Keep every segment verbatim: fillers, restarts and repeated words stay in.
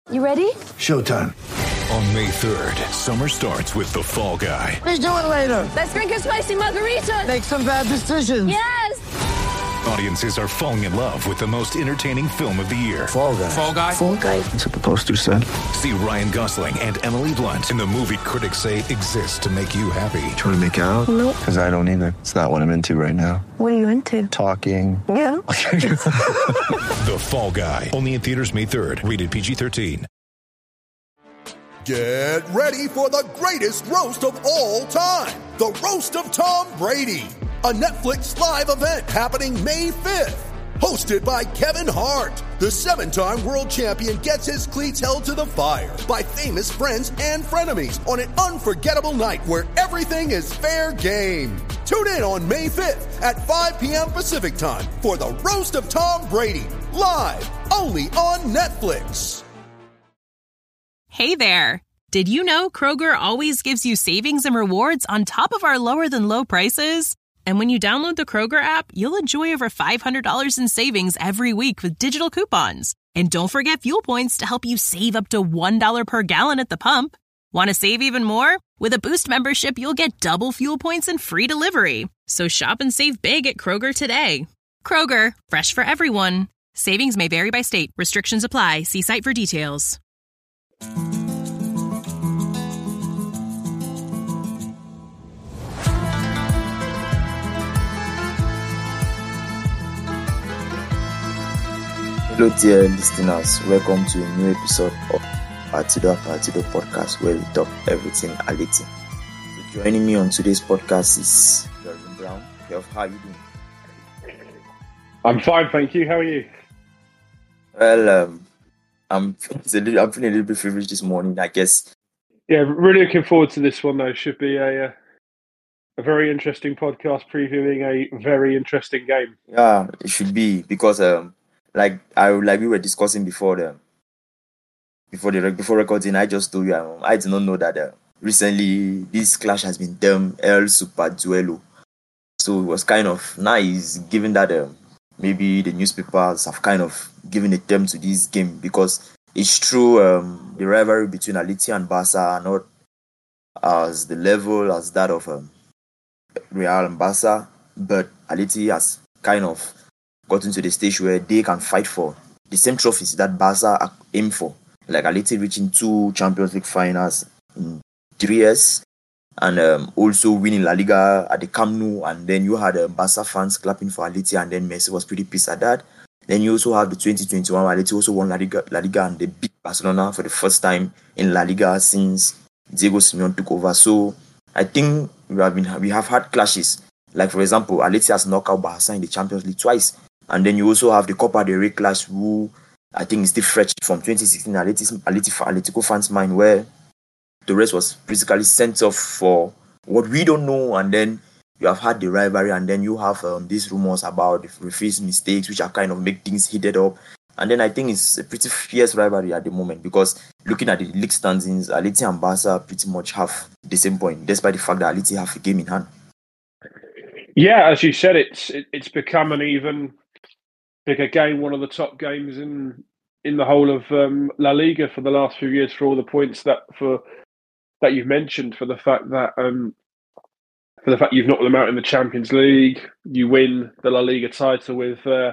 You ready? Showtime. On May third, summer starts with The Fall Guy. Let's do it later. Let's drink a spicy margarita. Make some bad decisions. Yes! Audiences are falling in love with the most entertaining film of the year. Fall Guy. Fall Guy? Fall Guy. That's what the poster said. See Ryan Gosling and Emily Blunt in the movie critics say exists to make you happy. Trying to make it out? Nope. Because I don't either. It's not what I'm into right now. What are you into? Talking. Yeah. The Fall Guy. Only in theaters May third. Rated P G thirteen. Get ready for the greatest roast of all time. The Roast of Tom Brady. A Netflix live event happening May fifth. Hosted by Kevin Hart. The seven-time world champion gets his cleats held to the fire by famous friends and frenemies on an unforgettable night where everything is fair game. Tune in on May fifth at five p.m. Pacific time for the Roast of Tom Brady. Live only on Netflix. Hey there! Did you know Kroger always gives you savings and rewards on top of our lower-than-low prices? And when you download the Kroger app, you'll enjoy over five hundred dollars in savings every week with digital coupons. And don't forget fuel points to help you save up to one dollar per gallon at the pump. Want to save even more? With a Boost membership, you'll get double fuel points and free delivery. So shop and save big at Kroger today. Kroger, fresh for everyone. Savings may vary by state. Restrictions apply. See site for details. Hello, dear listeners. Welcome to a new episode of Partido Partido podcast, where we talk everything Aliti. So joining me on today's podcast is Kelvin Brown. Kelv, how are you doing? I'm fine, thank you. How are you? Well, um, I'm it's a little, I'm feeling a little bit feverish this morning, I guess. Yeah, really looking forward to this one. Though, should be a uh, a very interesting podcast previewing a very interesting game. Yeah, it should be because um. Like I like we were discussing before the before the before recording, I just told you um, I did not know that uh, recently this clash has been termed El Super Duelo. So it was kind of nice, given that uh, maybe the newspapers have kind of given a term to this game because it's true um, the rivalry between Atleti and Barca are not as the level as that of um, Real and Barca, but Atleti has kind of gotten to the stage where they can fight for the same trophies that Barca aim for. Like Atleti reaching two Champions League finals in three years and um, also winning La Liga at the Camp Nou. And then you had uh, Barca fans clapping for Atleti, and then Messi was pretty pissed at that. Then you also have the twenty twenty-one Atleti also won La Liga, La Liga and they beat Barcelona for the first time in La Liga since Diego Simeone took over. So I think we have been we have had clashes. Like for example, Atleti has knocked out Barca in the Champions League twice. And then you also have the Copa del Rey clash, who I think is still fresh from twenty sixteen Atleti, Atletico fans' mind, where the rest was basically sent off for what we don't know. And then you have had the rivalry, and then you have um, these rumors about the referees' mistakes, which are kind of make things heated up. And then I think it's a pretty fierce rivalry at the moment because looking at the league standings, Atleti and Barca pretty much have the same point, despite the fact that Atleti have a game in hand. Yeah, as you said, it's it, it's become an even bigger game, one of the top games in in the whole of um, La Liga for the last few years, for all the points that for that you've mentioned, for the fact that um, for the fact you've knocked them out in the Champions League, you win the La Liga title with uh,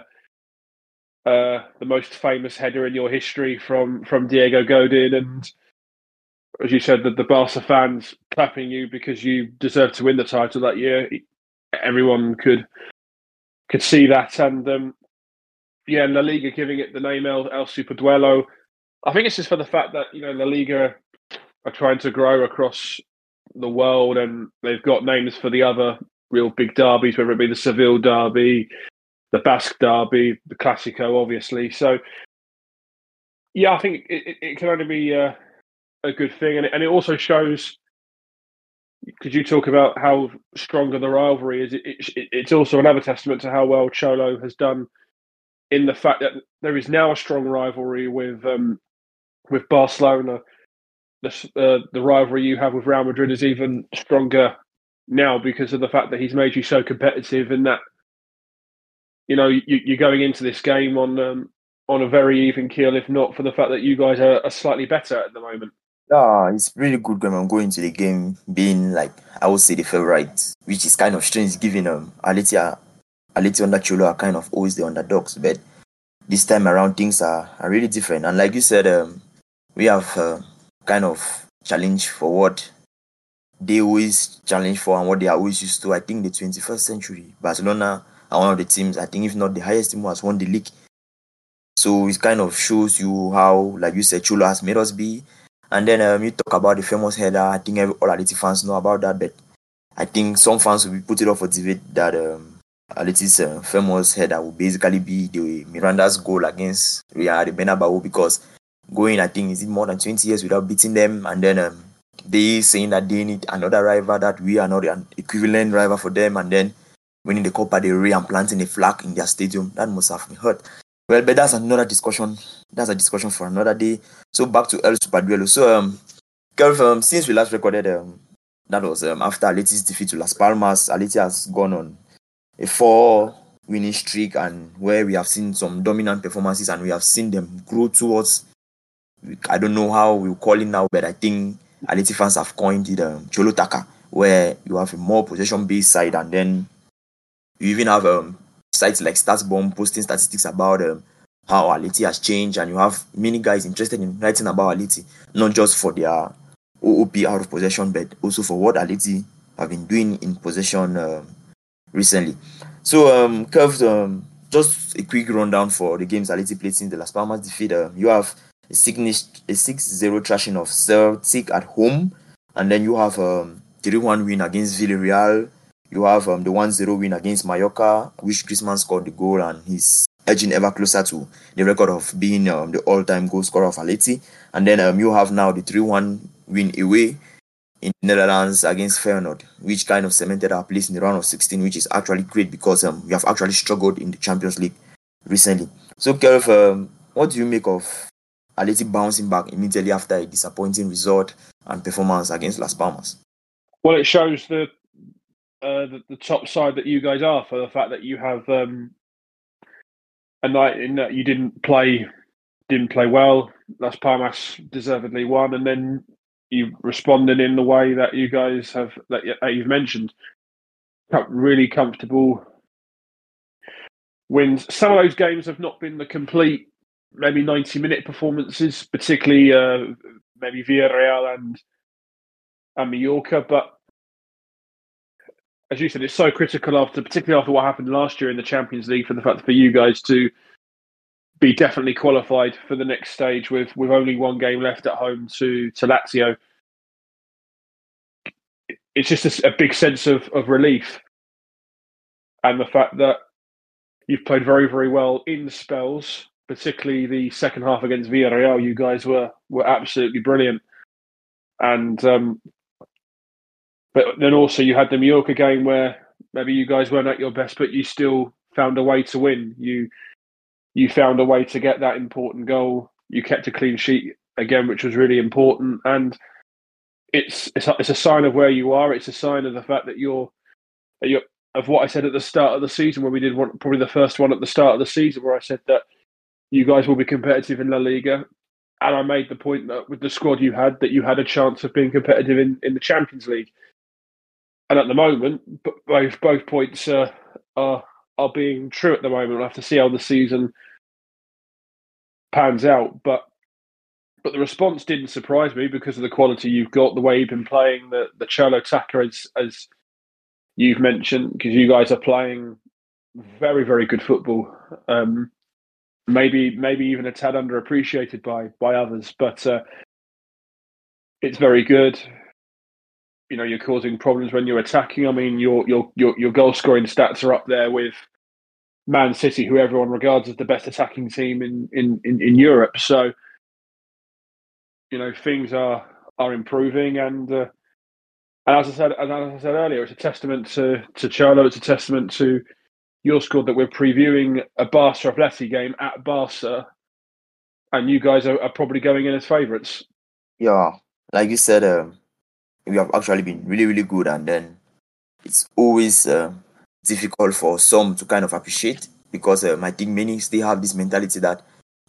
uh, the most famous header in your history from from Diego Godin, and as you said, the, the Barca fans clapping you because you deserved to win the title that year. Everyone could could see that, and um, yeah, La Liga giving it the name El, El Super Duelo. I think it's just for the fact that, you know, La Liga are trying to grow across the world, and they've got names for the other real big derbies, whether it be the Seville derby, the Basque derby, the Clásico, obviously. So, yeah, I think it, it, it can only be uh, a good thing, and it, and it also shows. Could you talk about how stronger the rivalry is? It, it, it's also another testament to how well Cholo has done, in the fact that there is now a strong rivalry with um, with Barcelona. The uh, the rivalry you have with Real Madrid is even stronger now because of the fact that he's made you so competitive, and that, you know, you, you're going into this game on um, on a very even keel, if not for the fact that you guys are, are slightly better at the moment. Yeah, it's really good when I'm going to the game being like I would say the favorite, which is kind of strange given um Aleti are Aleti under Cholo are kind of always the underdogs, but this time around things are, are really different. And like you said, um, we have uh, kind of challenge for what they always challenge for and what they are always used to. I think the twenty-first century, Barcelona are one of the teams, I think if not the highest team who has won the league. So it kind of shows you how, like you said, Cholo has made us be. And then um, you talk about the famous header. I think every, all Aleti fans know about that, but I think some fans will be put it up for debate that um, Aleti's uh, famous header will basically be the Miranda's goal against Real Bernabeu, because going, I think, is it more than twenty years without beating them, and then um, they saying that they need another rival, that we are not an equivalent rival for them, and then winning the Copa del Rey and planting a flag in their stadium. That must have been hurt. Well, but that's another discussion. That's a discussion for another day. So back to El Superduelo. So, um, Kelv, um, since we last recorded, um, that was um, after Aleti's defeat to Las Palmas. Aleti has gone on a four-winning streak, and where we have seen some dominant performances, and we have seen them grow towards, I don't know how we call it now, but I think Aleti fans have coined it um, Cholo Taka, where you have a more possession-based side, and then you even have um, sites like StatsBomb posting statistics about um, how Aleti has changed, and you have many guys interested in writing about Aleti, not just for their O O P out of possession, but also for what Aleti have been doing in possession um, recently. So, um, Curves, um, just a quick rundown for the games Aleti played since the Las Palmas defeat. Um, you have a six zero thrashing of Celtic at home, and then you have um, three one win against Villarreal. You have um, the one zero win against Mallorca, which Griezmann scored the goal, and he's edging ever closer to the record of being um, the all-time goal scorer of Aleti. And then um, you have now the three one win away in the Netherlands against Feyenoord, which kind of cemented our place in the round of sixteen, which is actually great because um, we have actually struggled in the Champions League recently. So, Kelv, um, what do you make of Aleti bouncing back immediately after a disappointing result and performance against Las Palmas? Well, it shows the uh, the, the top side that you guys are, for the fact that you have um, a night in that you didn't play didn't play well. Las Palmas deservedly won, and then you responded in the way that you guys have, that you've mentioned. Really comfortable wins. Some of those games have not been the complete, maybe ninety-minute performances, particularly uh, maybe Villarreal and and Mallorca. But as you said, it's so critical after, particularly after what happened last year in the Champions League, for the fact for you guys to be definitely qualified for the next stage with, with only one game left at home to, to Lazio. It's just a, a big sense of, of relief. And the fact that you've played very, very well in spells, particularly the second half against Villarreal. You guys were were absolutely brilliant. And um, but then also you had the Mallorca game where maybe you guys weren't at your best, but you still found a way to win. You you found a way to get that important goal. You kept a clean sheet again, which was really important. And it's it's a, it's a sign of where you are. It's a sign of the fact that you're that you're of what I said at the start of the season, when we did one, probably the first one at the start of the season, where I said that you guys will be competitive in La Liga. And I made the point that with the squad you had, that you had a chance of being competitive in, in the Champions League. And at the moment, both both points uh, are are being true at the moment. We'll have to see how the season pans out. But but the response didn't surprise me because of the quality you've got, the way you've been playing, the, the Cholo Taka, as, as you've mentioned, because you guys are playing very, very good football. Um, maybe maybe even a tad underappreciated by by others, but uh, it's very good. You know, you're causing problems when you're attacking. I mean, your your your your goal scoring stats are up there with Man City, who everyone regards as the best attacking team in in, in, in Europe. So, you know, things are are improving, and uh, and as I said, as I said earlier, it's a testament to to Cholo. It's a testament to your squad that we're previewing a Barca Atleti game at Barca, and you guys are, are probably going in as favourites. Yeah, like you said, um, we have actually been really, really good, and then it's always uh, difficult for some to kind of appreciate, because um, I think many still have this mentality that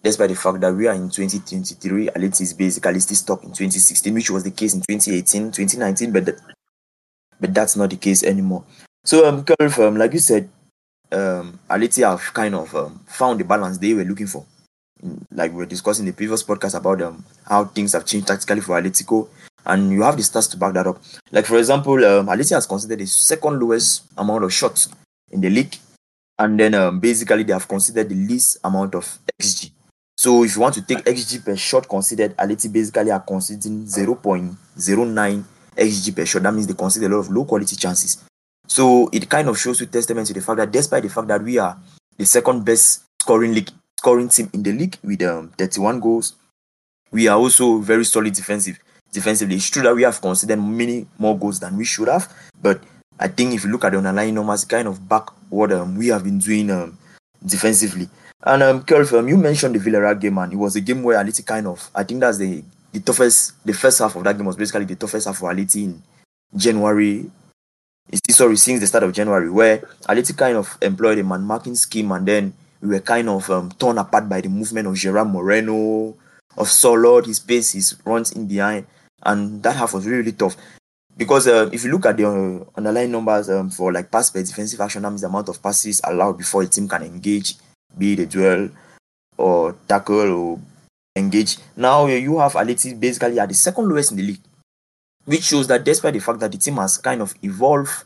despite the fact that we are in twenty twenty-three, Atleti is basically still stuck in twenty sixteen, which was the case in twenty eighteen, twenty nineteen, but the, but that's not the case anymore. So, um, Kelvin, um, like you said, um, Atleti have kind of um, found the balance they were looking for. Like we were discussing in the previous podcast about um, how things have changed tactically for Atletico, and you have the stats to back that up. Like, for example, um, Atleti has considered the second lowest amount of shots in the league, and then um, basically they have considered the least amount of X G. So if you want to take X G per shot considered, Atleti basically are considering zero point zero nine X G per shot. That means they consider a lot of low quality chances. So it kind of shows you testament to the fact that despite the fact that we are the second best scoring league scoring team in the league with um, thirty-one goals, we are also very solid defensive. Defensively, it's true that we have considered many more goals than we should have, but I think if you look at the underlying numbers, kind of back what um, we have been doing um, defensively. And um, Kelvin, um, you mentioned the Villarreal game, and it was a game where Atleti kind of, I think that's the the toughest, the first half of that game was basically the toughest half for Atleti in January. Sorry, since the start of January, where Atleti kind of employed a man-marking scheme, and then we were kind of um, torn apart by the movement of Gerard Moreno, of Solot, his pace, his runs in behind, and that half was really, really tough. Because uh, if you look at the uh, underlying numbers um, for like pass per defensive action, that means the amount of passes allowed before a team can engage, be it a duel or tackle or engage. Now you have Atleti basically at the second lowest in the league, which shows that despite the fact that the team has kind of evolved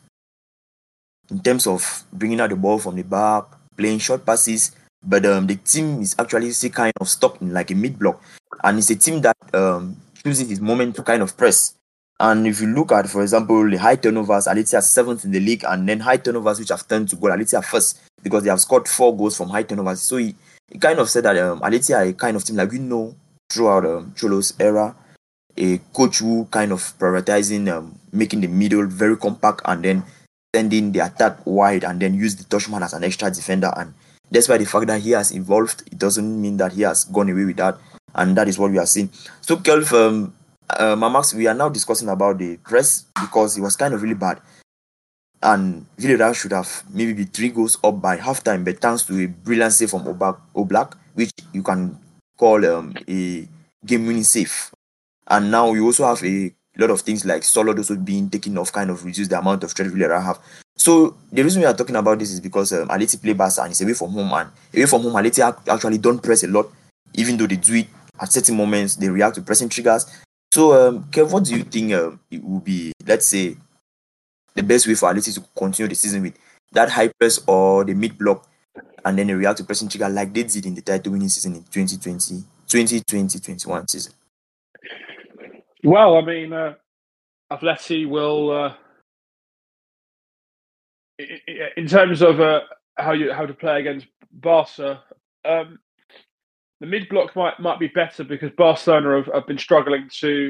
in terms of bringing out the ball from the back, playing short passes, but um, the team is actually still kind of stuck in like a mid-block. And it's a team that um, chooses its moment to kind of press. And if you look at, for example, the high turnovers, Atleti are seventh in the league, and then high turnovers which have turned to goal, Atleti are first because they have scored four goals from high turnovers. So he, he kind of said that um, Atleti are a kind of team like we know throughout um, Cholo's era, a coach who kind of prioritizing um, making the middle very compact and then sending the attack wide and then use the touchman as an extra defender. And despite the fact that he has evolved, it doesn't mean that he has gone away with that. And that is what we are seeing. So, Kelv, um, uh, Mamax, we are now discussing about the press because it was kind of really bad. And Villarreal should have maybe be three goals up by halftime, but thanks to a brilliant save from Oblak, which you can call um, a game-winning save. And now you also have a lot of things like Solid also being taken off, kind of reduce the amount of threat Villarreal have. So the reason we are talking about this is because um, Atleti play Barca and it's away from home, and away from home Atleti actually don't press a lot, even though they do it at certain moments. They react to pressing triggers. So, um, Kev, what do you think um, it will be, let's say, the best way for Atleti to continue the season with? That high press or the mid block, and then they react to pressing trigger like they did in the title winning season in twenty twenty, twenty twenty, twenty-one season? Well, I mean, uh, Atleti will, uh, in terms of uh, how you how to play against Barca, um, the mid block might might be better because Barcelona have, have been struggling to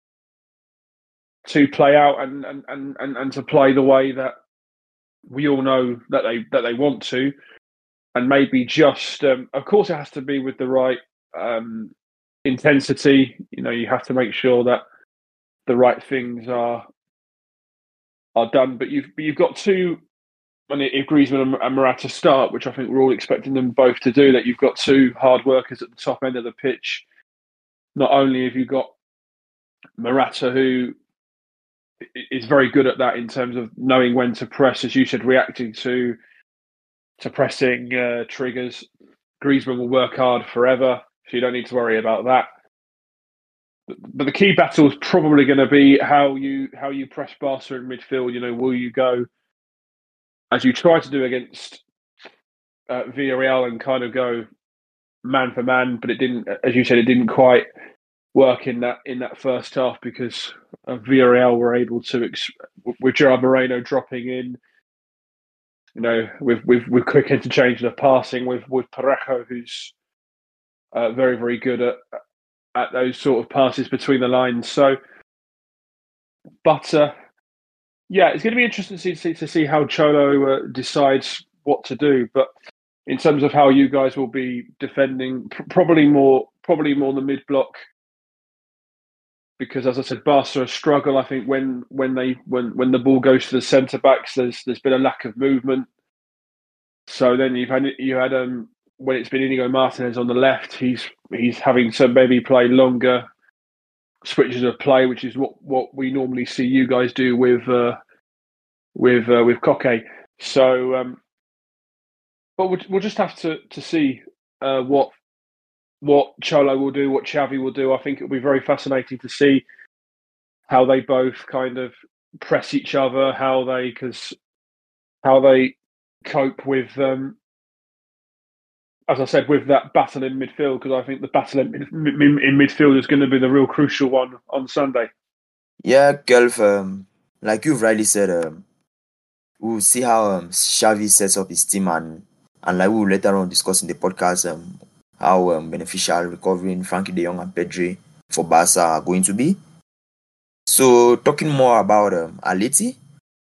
to play out and, and, and, and, and to play the way that we all know that they that they want to, and maybe just um, of course it has to be with the right um, intensity. You know, you have to make sure that the right things are are done. But you've but you've got two. And if Griezmann and Morata start, which I think we're all expecting them both to do, that you've got two hard workers at the top end of the pitch. Not only have you got Morata, who is very good at that in terms of knowing when to press, as you said, reacting to to pressing uh, triggers. Griezmann will work hard forever, so you don't need to worry about that. But the key battle is probably going to be how you how you press Barca in midfield. You know, will you go as you try to do against uh, Villarreal and kind of go man for man, but it didn't, as you said, it didn't quite work in that in that first half because uh, Villarreal were able to, with Gerard Moreno dropping in, you know, with with, with quick interchange of passing with with Parejo, who's uh, very very good at at those sort of passes between the lines. So, but. Uh, Yeah, it's going to be interesting to see, to see how Cholo uh, decides what to do. But in terms of how you guys will be defending, pr- probably more, probably more the mid block, because as I said, Barca struggle. I think when when they when when the ball goes to the centre backs, there's there's been a lack of movement. So then you've had you had um when it's been Inigo Martinez on the left, he's he's having to maybe play longer switches of play, which is what, what we normally see you guys do with uh, with uh, with Koke. So, um, but we'll, we'll just have to to see uh, what what Cholo will do, what Xavi will do. I think it'll be very fascinating to see how they both kind of press each other, how they because how they cope with. Um, As I said, with that battle in midfield, because I think the battle in, in, in midfield is going to be the real crucial one on Sunday. Yeah, Kelv, um, like you've rightly said, um, we'll see how um, Xavi sets up his team, and, and like we'll later on discuss in the podcast um, how um, beneficial recovering Frankie de Jong and Pedri for Barca are going to be. So, talking more about um, Atleti,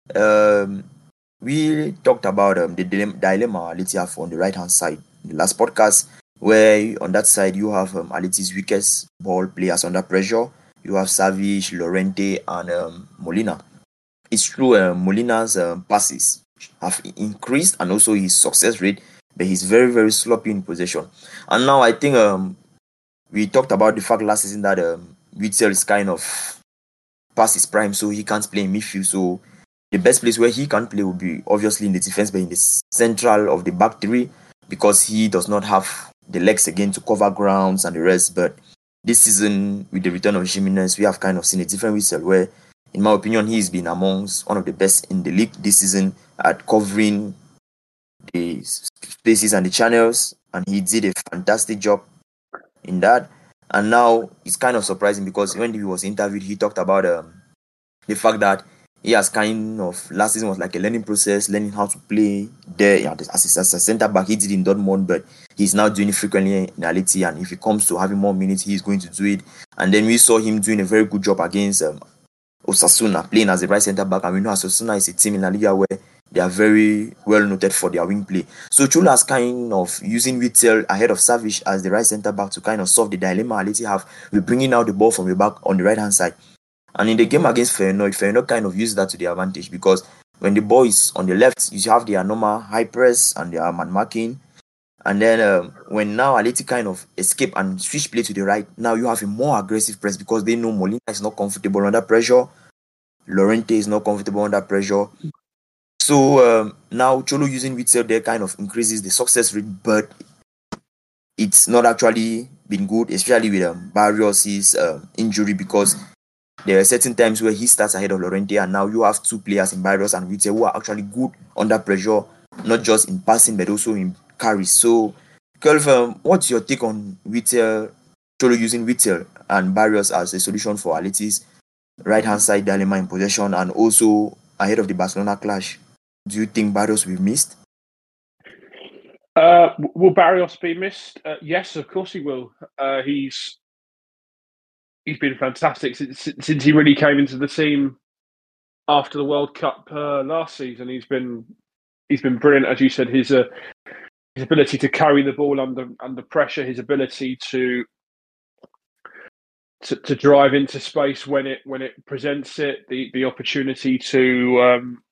um, we talked about um, the dilemma Atleti have on the right-hand side. The last podcast, where on that side you have um, Atleti's weakest ball players under pressure. You have Savic, Llorente, and um, Molina. It's true, uh, Molina's um, passes have increased, and also his success rate, but he's very, very sloppy in possession. And now I think um, we talked about the fact last season that um, Witsel is kind of past his prime, so he can't play in midfield. So the best place where he can play will be obviously in the defense, but in the central of the back three, because he does not have the legs again to cover grounds and the rest. But this season, with the return of Jimenez, we have kind of seen a different Witsel where, in my opinion, he's been amongst one of the best in the league this season at covering the spaces and the channels, and he did a fantastic job in that. And now it's kind of surprising because when he was interviewed, he talked about um, the fact that he has kind of, last season was like a learning process, learning how to play there as a, as a centre back. He did in Dortmund, but he's now doing it frequently in Atleti, and if it comes to having more minutes, he's going to do it. And then we saw him doing a very good job against um, Osasuna, playing as a right centre back, and we know Osasuna is a team in La Liga where they are very well noted for their wing play. So Cholo is kind of using Witsel ahead of Savic as the right centre back to kind of solve the dilemma Atleti have with bringing out the ball from the back on the right hand side. And in the game against Feyenoord, Feyenoord kind of used that to their advantage, because when the ball is on the left, you have their normal high press and their man marking. And then um, when now Atleti kind of escape and switch play to the right, now you have a more aggressive press because they know Molina is not comfortable under pressure. Llorente is not comfortable under pressure. So um, now Cholo using Witsel there kind of increases the success rate, but it's not actually been good, especially with um, Barrios' um, injury, because there are certain times where he starts ahead of Llorente, and now you have two players in Barrios and Witsel who are actually good under pressure, not just in passing but also in carries. So, Kelv, um, what's your take on Witsel, Cholo using Witsel and Barrios as a solution for Atleti's right-hand side dilemma in possession, and also ahead of the Barcelona clash? Do you think Barrios will be missed? Uh, will Barrios be missed? Uh, yes, of course he will. Uh, he's he's been fantastic since, since he really came into the team after the World Cup uh, last season. He's been he's been brilliant, as you said. His uh, his ability to carry the ball under under pressure, his ability to to, to drive into space when it when it presents it, the the opportunity to. Um,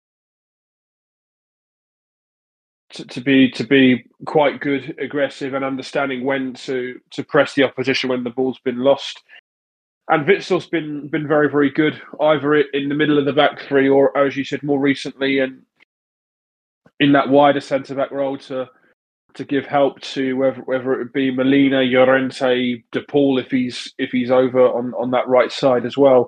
To, to be to be quite good, aggressive, and understanding when to, to press the opposition when the ball's been lost. And Witsel's been been very, very good, either in the middle of the back three or, as you said, more recently, and in that wider centre back role to to give help to whether whether it would be Molina, Llorente, De Paul if he's if he's over on, on that right side as well.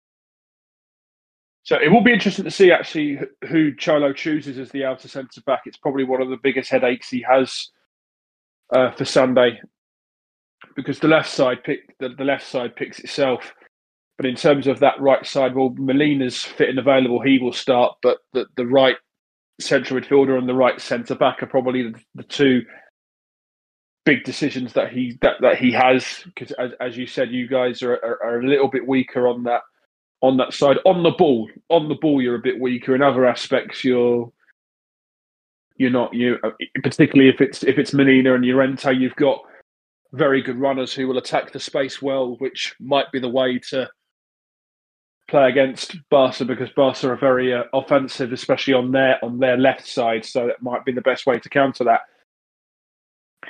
So it will be interesting to see actually who Cholo chooses as the outer centre back. It's probably one of the biggest headaches he has uh, for Sunday, because the left side pick the, the left side picks itself. But in terms of that right side, well, Molina's fit and available, he will start. But the, the right central midfielder and the right centre back are probably the, the two big decisions that he that, that he has. Because as, as you said, you guys are, are, are a little bit weaker on that. On that side, on the ball, on the ball, you're a bit weaker. In other aspects, you're you're not. You particularly if it's if it's Molina and Llorente, you've got very good runners who will attack the space well, which might be the way to play against Barca, because Barca are very uh, offensive, especially on their on their left side. So that might be the best way to counter that.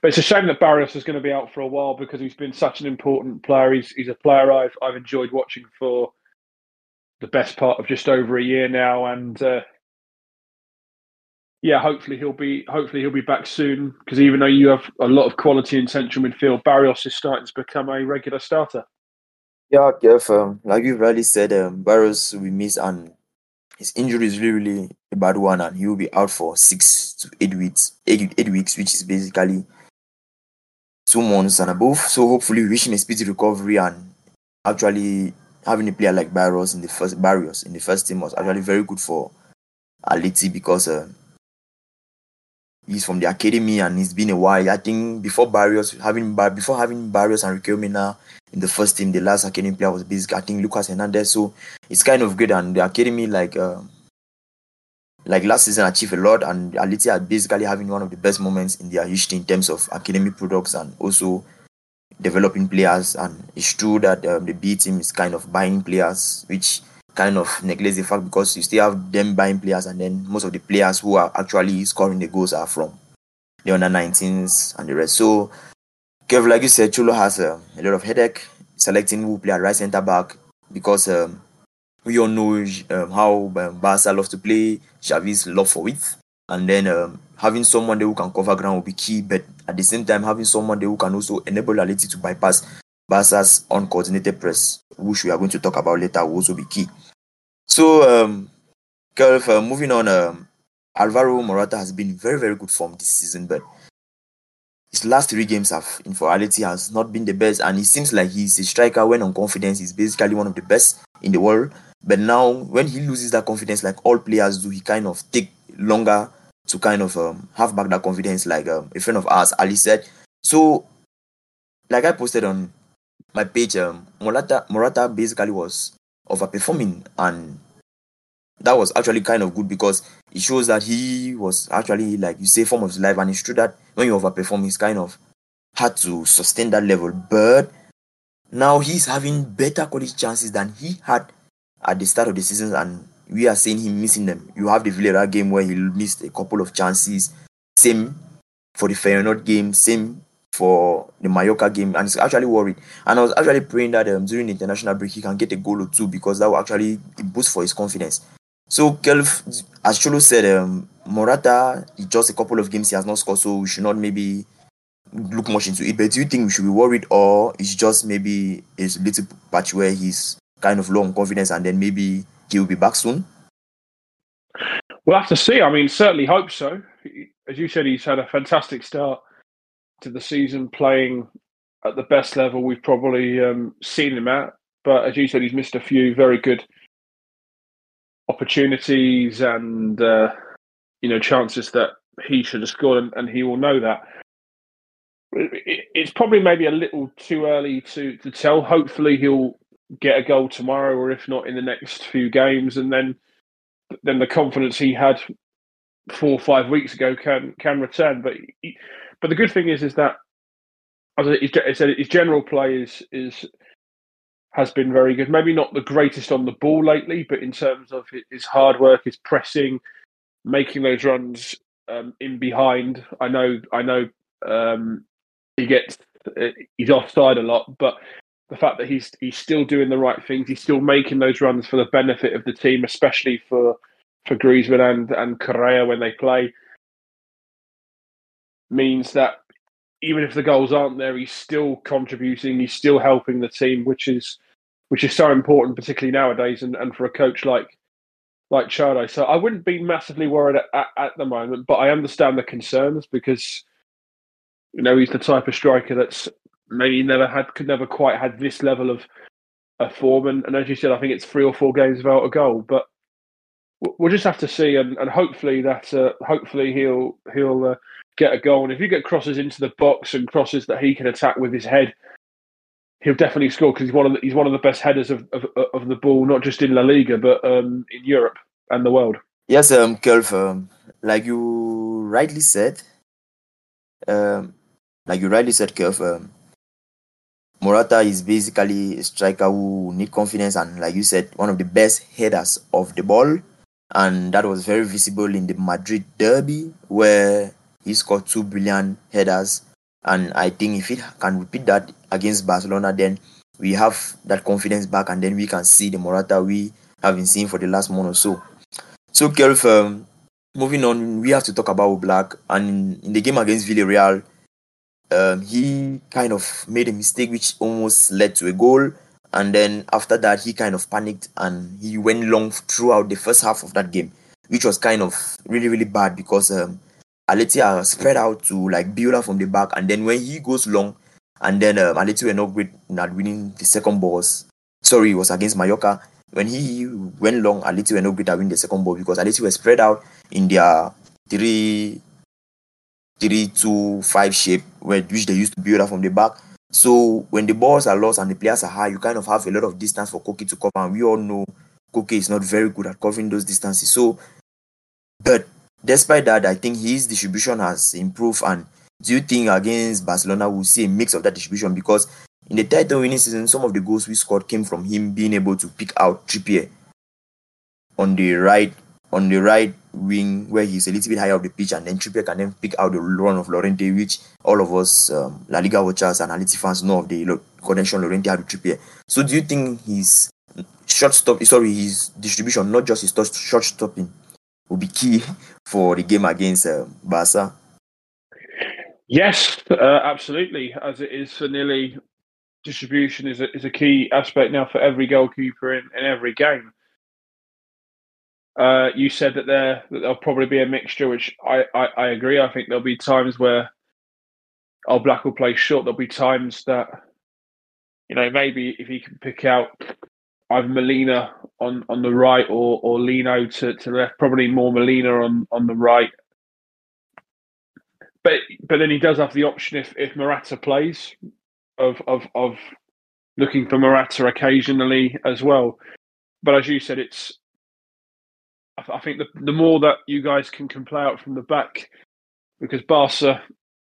But it's a shame that Barrios is going to be out for a while because he's been such an important player. He's he's a player I've I've enjoyed watching for the best part of just over a year now, and uh, yeah, hopefully he'll be hopefully he'll be back soon. Because even though you have a lot of quality in central midfield, Barrios is starting to become a regular starter. Yeah, Kev, um, like you've rightly said, um, Barrios will be missed, and his injury is really, really a bad one, and he will be out for six to eight weeks, eight, eight weeks, which is basically two months and above. So hopefully, we wish him a speedy recovery, and actually having a player like Barrios in the first Barrios in the first team was actually very good for Aleti because uh, he's from the academy and it's been a while. I think before Barrios having before having Barrios and Riquelme now in the first team, the last academy player was basically I think Lucas Hernandez. So it's kind of good, and the academy like uh, like last season achieved a lot, and Aleti are basically having one of the best moments in their history in terms of academy products and also developing players. And it's true that um, the B team is kind of buying players, which kind of neglects the fact because you still have them buying players, and then most of the players who are actually scoring the goals are from the under nineteens and the rest. So, Kev, like you said, Cholo has uh, a lot of headache selecting who play at right centre back because um, we all know um, how um, Barca love to play, Xavi's love for width, and then um, having someone there who can cover ground will be key. But at the same time, having someone there who can also enable Aleti to bypass Barca's uncoordinated press, which we are going to talk about later, will also be key. So, um, Kev, uh, moving on, um, Alvaro Morata has been in very, very good form this season, but his last three games have, in for Aleti has not been the best, and it seems like he's a striker when on confidence. He's basically one of the best in the world. But now, when he loses that confidence, like all players do, he kind of take longer to kind of um, have back that confidence, like um, a friend of ours, Ali, said. So, like I posted on my page, um, Morata, Morata basically was overperforming, and that was actually kind of good because it shows that he was actually, like you say, form of his life, and it's true that when you overperform, he's kind of had to sustain that level. But now he's having better quality chances than he had at the start of the season, and we are seeing him missing them. You have the Villarreal game where he missed a couple of chances. Same for the Feyenoord game. Same for the Mallorca game, and he's actually worried. And I was actually praying that um, during the international break he can get a goal or two because that will actually boost for his confidence. So, Kelv, as Cholo said, um, Morata, just a couple of games he has not scored, so we should not maybe look much into it. But do you think we should be worried, or it's just maybe a little patch where he's kind of low on confidence and then maybe he'll be back soon? We'll have to see. I mean, certainly hope so. As you said, he's had a fantastic start to the season, playing at the best level we've probably um, seen him at. But as you said, he's missed a few very good opportunities and uh, you know chances that he should have scored, and, and he will know that. It, it's probably maybe a little too early to, to tell. Hopefully he'll get a goal tomorrow, or if not in the next few games, and then then the confidence he had four or five weeks ago can can return. But he, but the good thing is is that as I said, his general play is is has been very good. Maybe not the greatest on the ball lately, but in terms of his hard work, his pressing, making those runs um, in behind. I know, I know, um, he gets uh, he's offside a lot, but the fact that he's he's still doing the right things, he's still making those runs for the benefit of the team, especially for for Griezmann and and Correa when they play, means that even if the goals aren't there, he's still contributing, he's still helping the team, which is which is so important, particularly nowadays, and, and for a coach like like Cholo. So I wouldn't be massively worried at, at, at the moment, but I understand the concerns because, you know, he's the type of striker that's maybe never had, could never quite had this level of, of form. And, and as you said, I think it's three or four games without a goal, but we'll just have to see, and, and hopefully that uh, hopefully he'll he'll uh, get a goal. And if you get crosses into the box and crosses that he can attack with his head, he'll definitely score because he's one of the, he's one of the best headers of, of of the ball, not just in La Liga but um, in Europe and the world. Yes, um, Kelv, um, like you rightly said, um, like you rightly said, Kelv, um, Morata is basically a striker who needs confidence, and like you said, one of the best headers of the ball, and that was very visible in the Madrid derby where he scored two brilliant headers And I think if it can repeat that against Barcelona, then we have that confidence back, and then we can see the Morata we have been seeing for the last month or so. So, Kelv, um, moving on, we have to talk about Oblak. And in the game against Villarreal, um, he kind of made a mistake which almost led to a goal. And then after that, he kind of panicked and he went long throughout the first half of that game, which was kind of really, really bad because um, Atleti are spread out to like build up from the back. And then when he goes long, and then um, Atleti were not great at winning the second balls. Sorry, it was against Mallorca. When he went long, Atleti were not great at winning the second ball because Atleti were spread out in their three, three, two, five shape, which they used to build up from the back. So when the balls are lost and the players are high, you kind of have a lot of distance for Koke to cover. And we all know Koke is not very good at covering those distances. So, but despite that, I think his distribution has improved. And do you think against Barcelona we'll see a mix of that distribution? Because in the title winning season, some of the goals we scored came from him being able to pick out Trippier on the right on the right wing where he's a little bit higher up the pitch, and then Trippier can then pick out the run of Llorente, which all of us um, La Liga watchers and Atleti fans know of the connection Llorente had with Trippier. So do you think his short stop, sorry, his distribution, not just his short stopping, will be key for the game against uh, Barca? Yes, uh, absolutely. As it is for nearly, distribution is a, is a key aspect now for every goalkeeper in, in every game. Uh, you said that there that there'll probably be a mixture, which I, I, I agree. I think there'll be times where Oblak will play short. There'll be times that, you know, maybe if he can pick out either Molina on, on the right or or Lino to, to the left, probably more Molina on, on the right. But but then he does have the option if, if Morata plays of, of of looking for Morata occasionally as well. But as you said, it's I think the the more that you guys can, can play out from the back, because Barca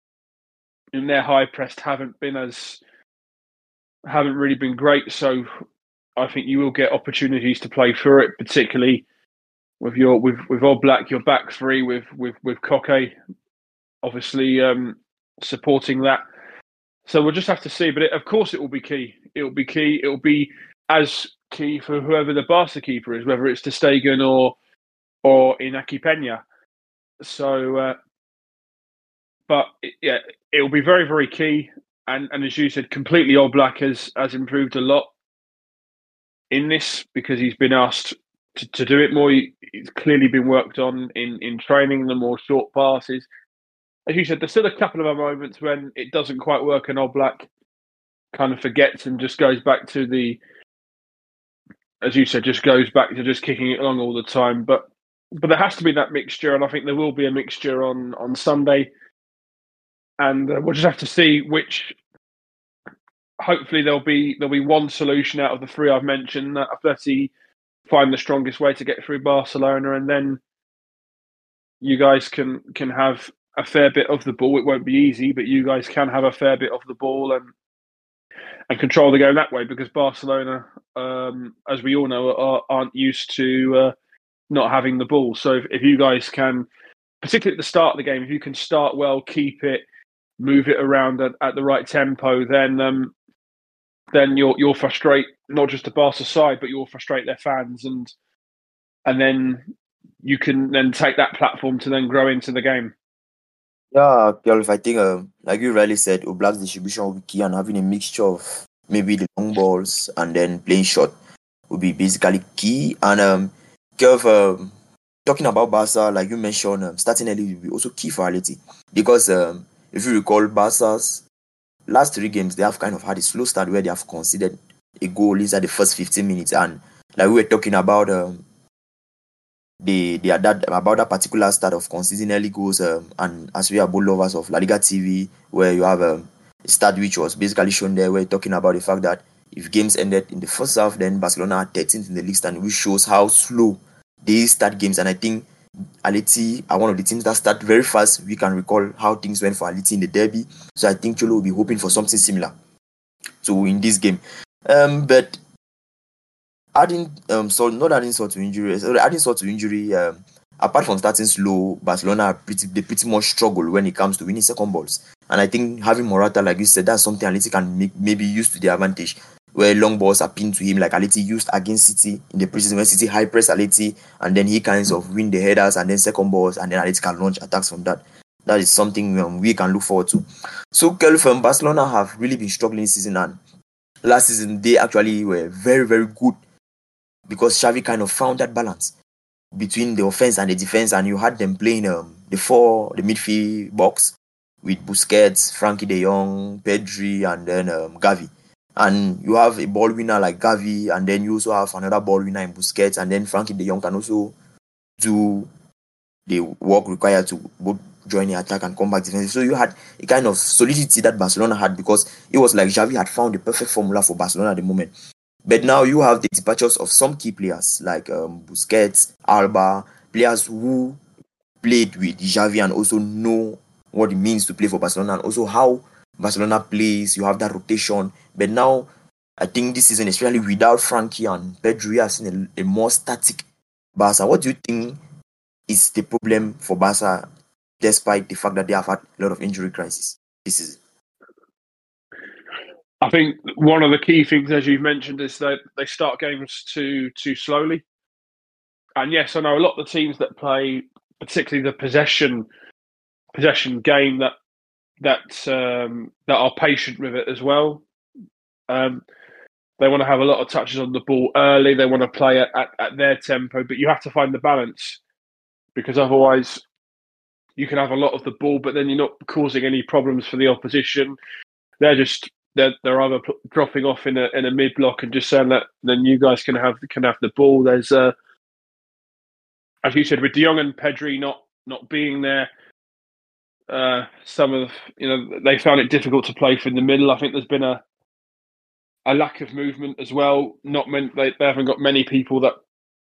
in their high pressed haven't been as haven't really been great. So I think you will get opportunities to play through it, particularly with your with with Oblak, your back three with with with Koke, obviously um, supporting that. So we'll just have to see. But it, of course, it will be key. It will be key. It will be as key for whoever the Barca keeper is, whether it's ter Stegen or or Inaki Peña. So, uh, but it, yeah, it will be very, very key. And and as you said, completely Oblak has has improved a lot in this because he's been asked to, to do it more. He, it's clearly been worked on in, in training, the more short passes. As you said, there's still a couple of moments when it doesn't quite work and Oblak kind of forgets and just goes back to the, as you said, just goes back to just kicking it along all the time. But But there has to be that mixture, and I think there will be a mixture on, on Sunday. And uh, we'll just have to see which. Hopefully, there'll be there'll be one solution out of the three I've mentioned that Atleti find the strongest way to get through Barcelona, and then you guys can can have a fair bit of the ball. It won't be easy, but you guys can have a fair bit of the ball and and control the game that way, because Barcelona, um, as we all know, are, aren't used to. Uh, not having the ball. So if, if you guys can, particularly at the start of the game, if you can start well, keep it, move it around at, at the right tempo, then um, then you'll you'll frustrate not just the Barca side, but you'll frustrate their fans, and and then you can then take that platform to then grow into the game. Yeah, Kelv, I think, uh, like you rightly said, Oblak's distribution will be key, and having a mixture of maybe the long balls and then playing short will be basically key. And um, Kelv, um, talking about Barca, like you mentioned, um, starting early will be also key for Atleti, because um, if you recall, Barca's last three games, they have kind of had a slow start where they have conceded a goal inside the first fifteen minutes. And like we were talking about, um, they, they are that, about that particular start of conceding early goals. Um, and as we are both lovers of La Liga T V, where you have um, a start which was basically shown there, we're talking about the fact that if games ended in the first half, then Barcelona are thirteenth in the league stand, which shows how slow they start games. And I think Atleti are one of the teams that start very fast. We can recall how things went for Atleti in the derby. So I think Cholo will be hoping for something similar to in this game. Um, but adding um, so not adding sort to injury, adding sort to injury. Um, apart from starting slow, Barcelona are pretty they pretty much struggle when it comes to winning second balls. And I think having Morata, like you said, that's something Atleti can make, maybe use to their advantage, where long balls are pinned to him, like Atleti used against City in the preseason, when City high press Atleti, and then he kinds of win the headers and then second balls, and then Atleti can launch attacks from that. That is something um, we can look forward to. So, Kelvin, um, Barcelona have really been struggling this season, and last season they actually were very, very good because Xavi kind of found that balance between the offense and the defense, and you had them playing um, the four, the midfield box with Busquets, Frankie de Jong, Pedri, and then um, Gavi. And you have a ball winner like Gavi, and then you also have another ball winner in Busquets, and then Frankie de Jong can also do the work required to both join the attack and come back defensive. So you had a kind of solidity that Barcelona had, because it was like Xavi had found the perfect formula for Barcelona at the moment. But now you have the departures of some key players like um, Busquets, Alba, players who played with Xavi and also know what it means to play for Barcelona, and also how Barcelona plays. You have that rotation. But now, I think this season, especially without Frankie and Pedri, I've seen a, a more static Barca. What do you think is the problem for Barca, despite the fact that they have had a lot of injury crisis this season? I think one of the key things, as you've mentioned, is that they start games too too slowly. And yes, I know a lot of the teams that play, particularly the possession possession game, that that um, that are patient with it as well. Um, they want to have a lot of touches on the ball early. They want to play at, at, at their tempo, but you have to find the balance, because otherwise you can have a lot of the ball, but then you're not causing any problems for the opposition. They're just they're they're either dropping off in a in a mid block and just saying that then you guys can have can have the ball. There's uh, as you said, with De Jong and Pedri not not being there, uh, some of you know they found it difficult to play from the middle. I think there's been a a lack of movement as well. Not meant they, they haven't got many people that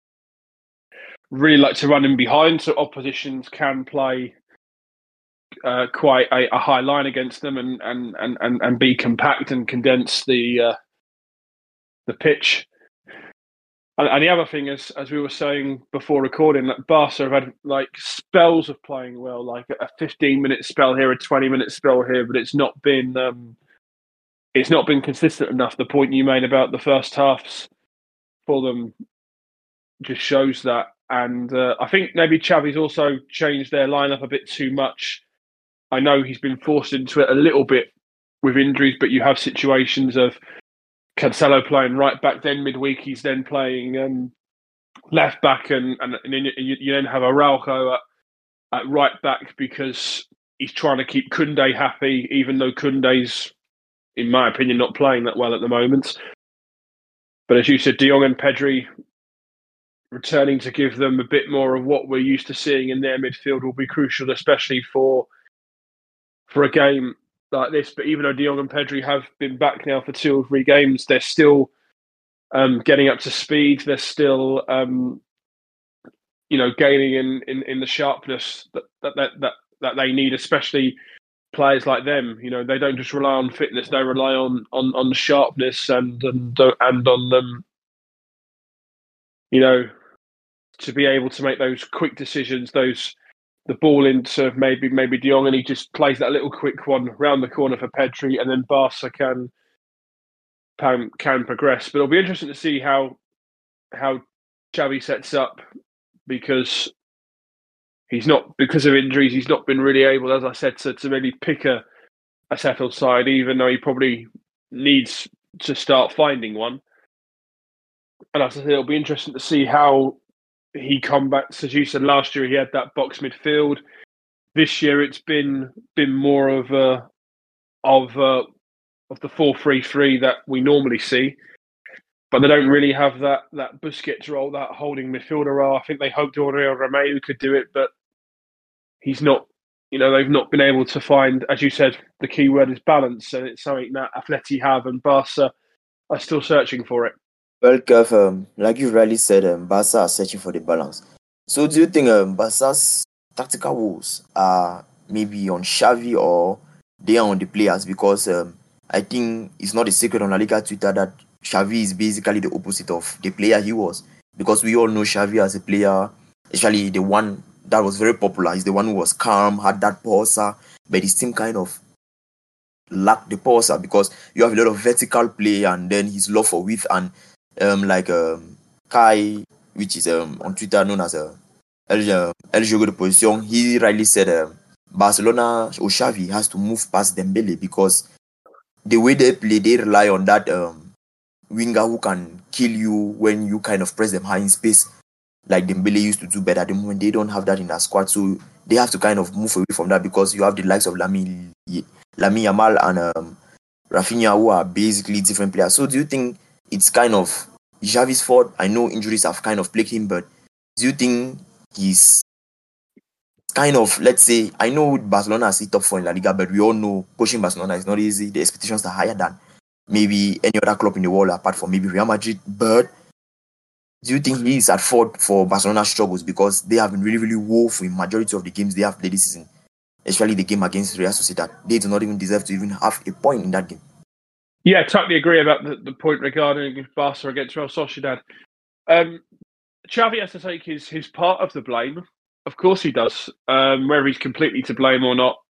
really like to run in behind, so oppositions can play uh, quite a, a high line against them and and, and, and and be compact and condense the uh, the pitch. And, and the other thing is, as we were saying before recording, that Barca have had like spells of playing well, like a fifteen minute spell here, a twenty minute spell here, but it's not been um, it's not been consistent enough. The point you made about the first halves for them just shows that. And uh, I think maybe Xavi's also changed their lineup a bit too much. I know he's been forced into it a little bit with injuries, but you have situations of Cancelo playing right back, then midweek he's then playing um, left back, and, and, and then you, you then have Araujo at, at right back because he's trying to keep Koundé happy, even though Koundé's, in my opinion, not playing that well at the moment. But as you said, De Jong and Pedri returning to give them a bit more of what we're used to seeing in their midfield will be crucial, especially for for a game like this. But even though De Jong and Pedri have been back now for two or three games, they're still um, getting up to speed. They're still, um, you know, gaining in, in, in the sharpness that that, that that that they need, especially players like them. You know, they don't just rely on fitness; they rely on on, on sharpness and and and on them. You know, to be able to make those quick decisions, those the ball into maybe maybe De Jong, and he just plays that little quick one round the corner for Pedri, and then Barca can can, can progress. But it'll be interesting to see how how Xavi sets up, because he's not because of injuries, he's not been really able, as I said, to, to maybe pick a, a settled side, even though he probably needs to start finding one. And as I said, it'll be interesting to see how he combats. As you said, last year he had that box midfield. This year it's been been more of a of a, of the four three three that we normally see, but they don't really have that that Busquets role, that holding midfielder role. I think they hoped Oriol Romeu could do it, but he's not. You know, they've not been able to find, as you said, the key word is balance, and it's something that Atleti have, and Barca are still searching for it. Well, Kev, um, like you rightly said, um, Barca are searching for the balance. So do you think um, Barca's tactical woes are maybe on Xavi or they are on the players? Because um, I think it's not a secret on La Liga Twitter that Xavi is basically the opposite of the player he was. Because we all know Xavi as a player, especially the one that was very popular. He's the one who was calm, had that pausa, but his team kind of lack the pulsar because you have a lot of vertical play and then his love for width and um like um Kai, which is um on Twitter known as a El, El Jogo de Position, he rightly said um, Barcelona or Xavi has to move past Dembele because the way they play, they rely on that um, winger who can kill you when you kind of press them high in space, like Dembele used to do. But at the moment, they don't have that in their squad, so they have to kind of move away from that because you have the likes of Lamine, Lamine Yamal and um, Rafinha who are basically different players. So do you think it's kind of Xavi's fault? I know injuries have kind of plagued him, but do you think he's kind of, let's say, I know Barcelona is top four in La Liga, but we all know coaching Barcelona is not easy. The expectations are higher than maybe any other club in the world apart from maybe Real Madrid. But do you think he is at fault for Barcelona's struggles because they have been really, really woeful in majority of the games they have played this season, especially the game against Real Sociedad? They do not even deserve to even have a point in that game. Yeah, totally agree about the, the point regarding Barca against Real Sociedad. Um, Xavi has to take his, his part of the blame. Of course he does. Um, whether he's completely to blame or not,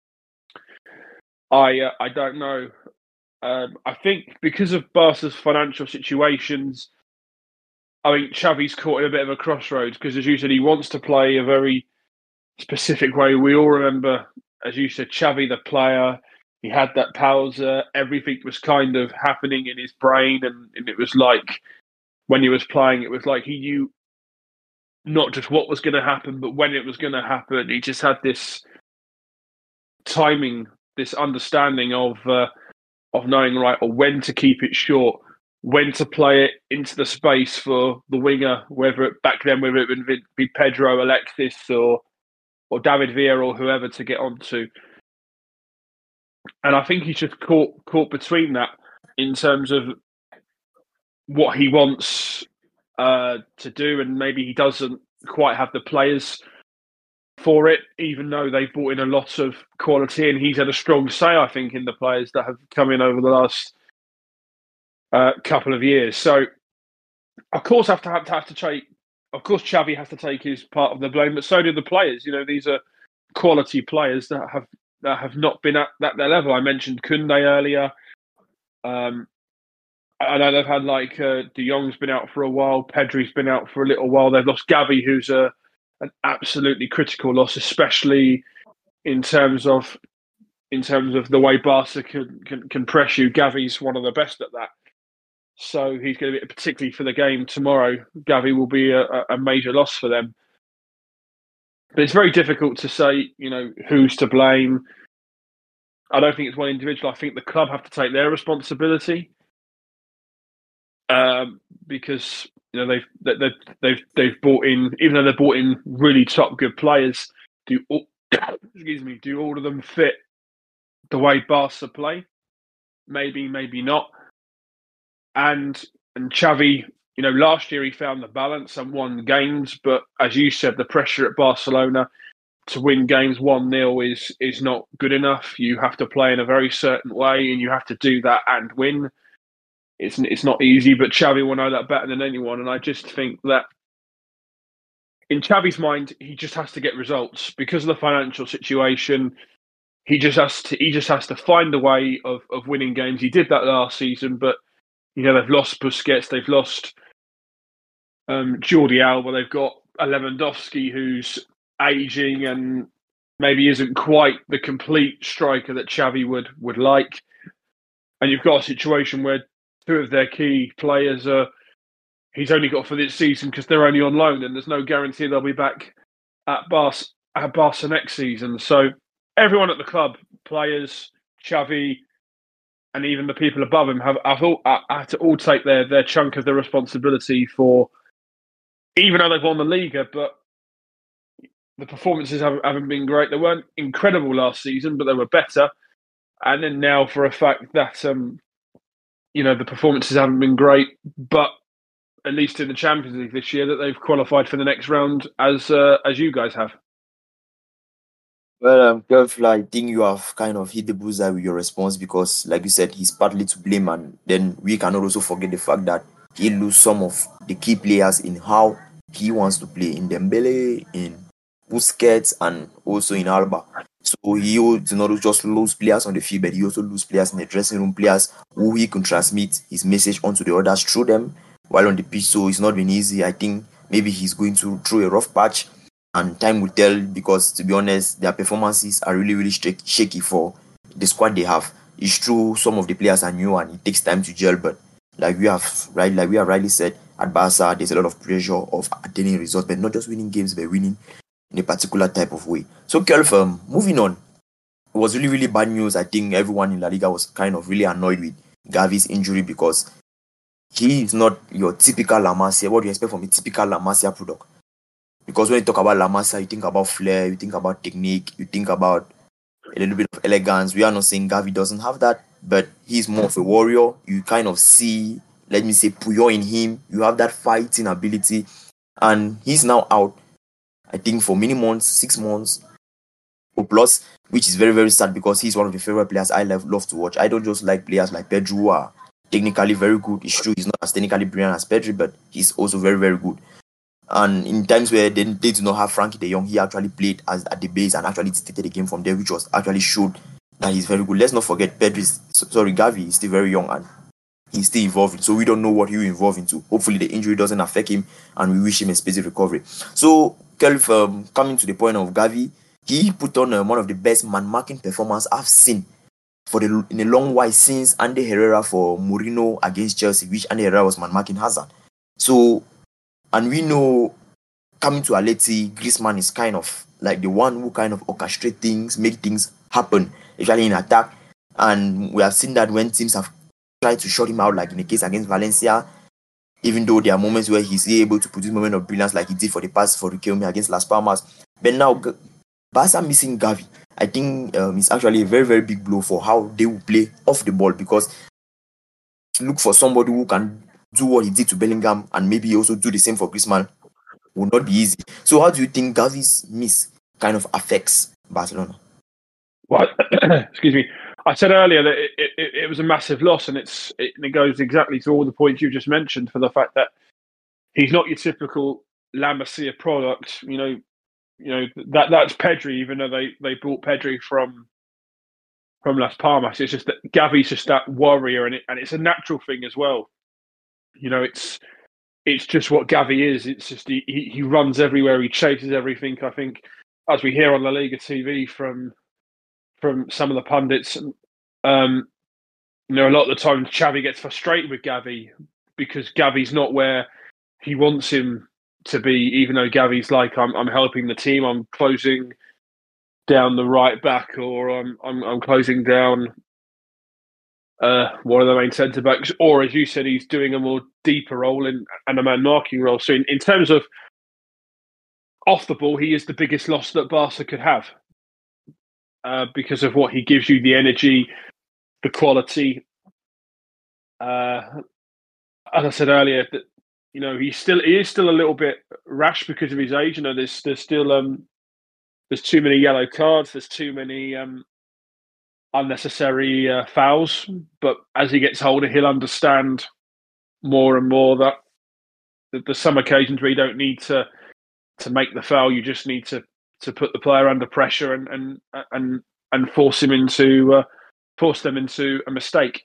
I uh, I don't know. Um, I think because of Barca's financial situations, I think Xavi's caught in a bit of a crossroads because, as you said, he wants to play a very specific way. We all remember, as you said, Xavi the player. He had that pausa. Everything was kind of happening in his brain, and, and it was like when he was playing, it was like he knew not just what was going to happen, but when it was going to happen. He just had this timing, this understanding of uh, of knowing right or when to keep it short, when to play it into the space for the winger, whether it back then whether it would be Pedro, Alexis, or or David Villa or whoever to get onto. And I think he's just caught caught between that in terms of what he wants uh, to do, and maybe he doesn't quite have the players for it, even though they've brought in a lot of quality, and he's had a strong say, I think, in the players that have come in over the last uh, couple of years. So, of course, have to have to have to take. Of course, Xavi has to take his part of the blame, but so do the players. You know, these are quality players that have that have not been at that their level. I mentioned Koundé earlier. Um, I know they've had like uh, De Jong's been out for a while, Pedri's been out for a little while. They've lost Gavi, who's a an absolutely critical loss, especially in terms of in terms of the way Barca can can, can press you. Gavi's one of the best at that, so he's going to be particularly for the game tomorrow. Gavi will be a, a major loss for them. But it's very difficult to say, you know, who's to blame. I don't think it's one individual. I think the club have to take their responsibility. Um, because you know they've they've they've they've brought in, even though they've brought in really top good players, do all, excuse me, do all of them fit the way Barca play? Maybe, maybe not. And and Xavi, you know, last year he found the balance and won games, but as you said, the pressure at Barcelona to win games one nil is is not good enough. You have to play in a very certain way, and you have to do that and win. It's it's not easy, but Xavi will know that better than anyone. And I just think that in Xavi's mind, he just has to get results because of the financial situation. He just has to he just has to find a way of, of winning games. He did that last season, but you know they've lost Busquets, they've lost um, Jordi Alba, they've got a Lewandowski who's aging and maybe isn't quite the complete striker that Xavi would would like. And you've got a situation where two of their key players are he's only got for this season because they're only on loan, and there's no guarantee they'll be back at Barca, at Barca next season. So everyone at the club, players, Xavi, and even the people above him have, have, all, have to all take their, their chunk of the responsibility for, even though they've won the Liga, but the performances haven't, haven't been great. They weren't incredible last season, but they were better. And then now for a fact that um, you know, the performances haven't been great, but at least in the Champions League this year, that they've qualified for the next round as uh, as you guys have. Well, um, Kev, I think you have kind of hit the bullseye with your response because, like you said, he's partly to blame, and then we cannot also forget the fact that he lose some of the key players in how he wants to play in Dembele, in Busquets, and also in Alba. So he would not just lose players on the field, but he also lose players in the dressing room, players who he can transmit his message onto the others through them while on the pitch. So it's not been easy. I think maybe he's going to through a rough patch, and time will tell, because to be honest, their performances are really, really sh- shaky for the squad they have. It's true some of the players are new and it takes time to gel, but like we have right, like we have rightly said, at Barca there's a lot of pressure of attaining results, but not just winning games, but winning in a particular type of way. So Kelf, um, moving on, it was really, really bad news. I think everyone in La Liga was kind of really annoyed with Gavi's injury, because he is not your typical La Masia. What do you expect from a typical La Masia product? Because when you talk about La Masia, you think about flair, you think about technique, you think about a little bit of elegance. We are not saying Gavi doesn't have that, but he's more of a warrior. You kind of see, let me say, Puyol in him. You have that fighting ability, and he's now out, I think, for many months, six months or plus, which is very, very sad, because he's one of the favorite players I love, love to watch. I don't just like players like Pedro who are technically very good. It's true, he's not as technically brilliant as Pedri, but he's also very, very good. And in times where they, they do not have Frankie de Jong, he actually played as at the base and actually dictated the game from there, which was actually showed that he's very good. Let's not forget Pedri, sorry, Gavi is still very young and he's still evolving. So we don't know what he will evolve into. Hopefully the injury doesn't affect him, and we wish him a speedy recovery. So, Kelf, um, coming to the point of Gavi, he put on uh, one of the best man-marking performances I've seen for the in a long while since Ander Herrera for Mourinho against Chelsea, which Ander Herrera was man-marking Hazard. So, and we know, coming to Atleti, Griezmann is kind of like the one who kind of orchestrate things, make things happen, especially in attack. And we have seen that when teams have tried to shut him out, like in the case against Valencia, even though there are moments where he's able to produce moment of brilliance like he did for the pass for Riquelme against Las Palmas. But now, Barca missing Gavi, I think um, it's actually a very, very big blow for how they will play off the ball, because to look for somebody who can do what he did to Bellingham and maybe also do the same for Griezmann will not be easy. So how do you think Gavi's miss kind of affects Barcelona? Well, excuse me. I said earlier that it, it, it was a massive loss, and it's it, it goes exactly to all the points you just mentioned, for the fact that he's not your typical La Masia product. You know, you know that that's Pedri, even though they, they brought Pedri from from Las Palmas. It's just that Gavi's just that warrior, and it and it's a natural thing as well. You know, it's it's just what Gavi is. It's just he, he, he runs everywhere, he chases everything. I think, as we hear on La Liga T V from from some of the pundits, um, you know, a lot of the time Xavi gets frustrated with Gavi because Gavi's not where he wants him to be, even though Gavi's like, I'm I'm helping the team, I'm closing down the right back, or I'm I'm, I'm closing down Uh, one of the main centre backs, or as you said, he's doing a more deeper role in, and a man marking role. So, in, in terms of off the ball, he is the biggest loss that Barca could have, uh, because of what he gives you, the energy, the quality. Uh, as I said earlier, that you know he's still he is still a little bit rash because of his age. You know, there's there's still um there's too many yellow cards. There's too many um. unnecessary uh, fouls, but as he gets older, he'll understand more and more that, that there's some occasions where you don't need to to make the foul. You just need to to put the player under pressure and and and and force him into uh, force them into a mistake.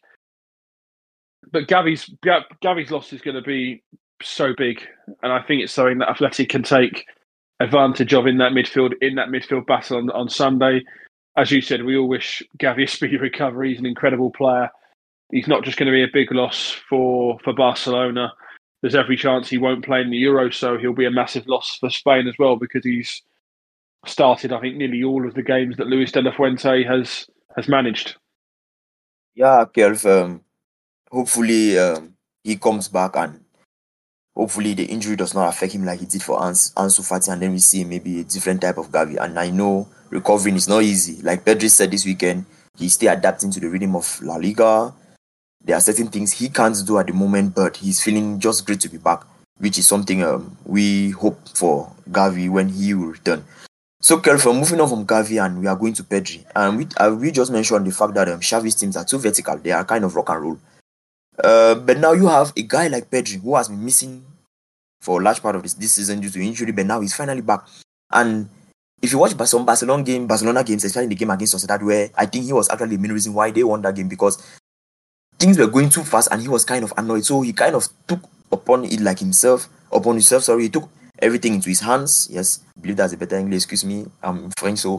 But Gavi's Gavi's loss is going to be so big, and I think it's something that Atleti can take advantage of in that midfield in that midfield battle on, on Sunday. As you said, we all wish Gavi a speedy recovery. He's an incredible player. He's not just going to be a big loss for, for Barcelona. There's every chance he won't play in the Euro, so he'll be a massive loss for Spain as well, because he's started, I think, nearly all of the games that Luis de la Fuente has has managed. Yeah, Kelf, um, hopefully um, he comes back, and hopefully the injury does not affect him like it did for Ans- Ansu Fati, and then we see maybe a different type of Gavi. And I know recovering is not easy. Like Pedri said this weekend, he's still adapting to the rhythm of La Liga. There are certain things he can't do at the moment, but he's feeling just great to be back, which is something um, we hope for Gavi when he will return. So, Kelf, moving on from Gavi, and we are going to Pedri. And we uh, we just mentioned the fact that um, Xavi's teams are too vertical. They are kind of rock and roll. Uh, but now you have a guy like Pedri who has been missing for a large part of this, this season due to injury, but now he's finally back. And if you watch some Barcelona game, Barcelona games, especially in the game against Sociedad, where I think he was actually the main reason why they won that game, because things were going too fast and he was kind of annoyed. So he kind of took upon it like himself, upon himself, sorry, he took everything into his hands. Yes, I believe that's a better English, excuse me, I'm French, so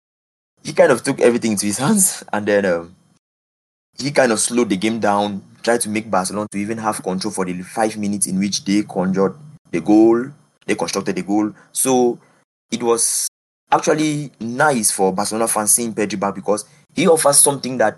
he kind of took everything into his hands, and then um, he kind of slowed the game down, tried to make Barcelona to even have control for the five minutes in which they conjured the goal, they constructed the goal. So it was actually nice for Barcelona fans seeing Pedri back, because he offers something that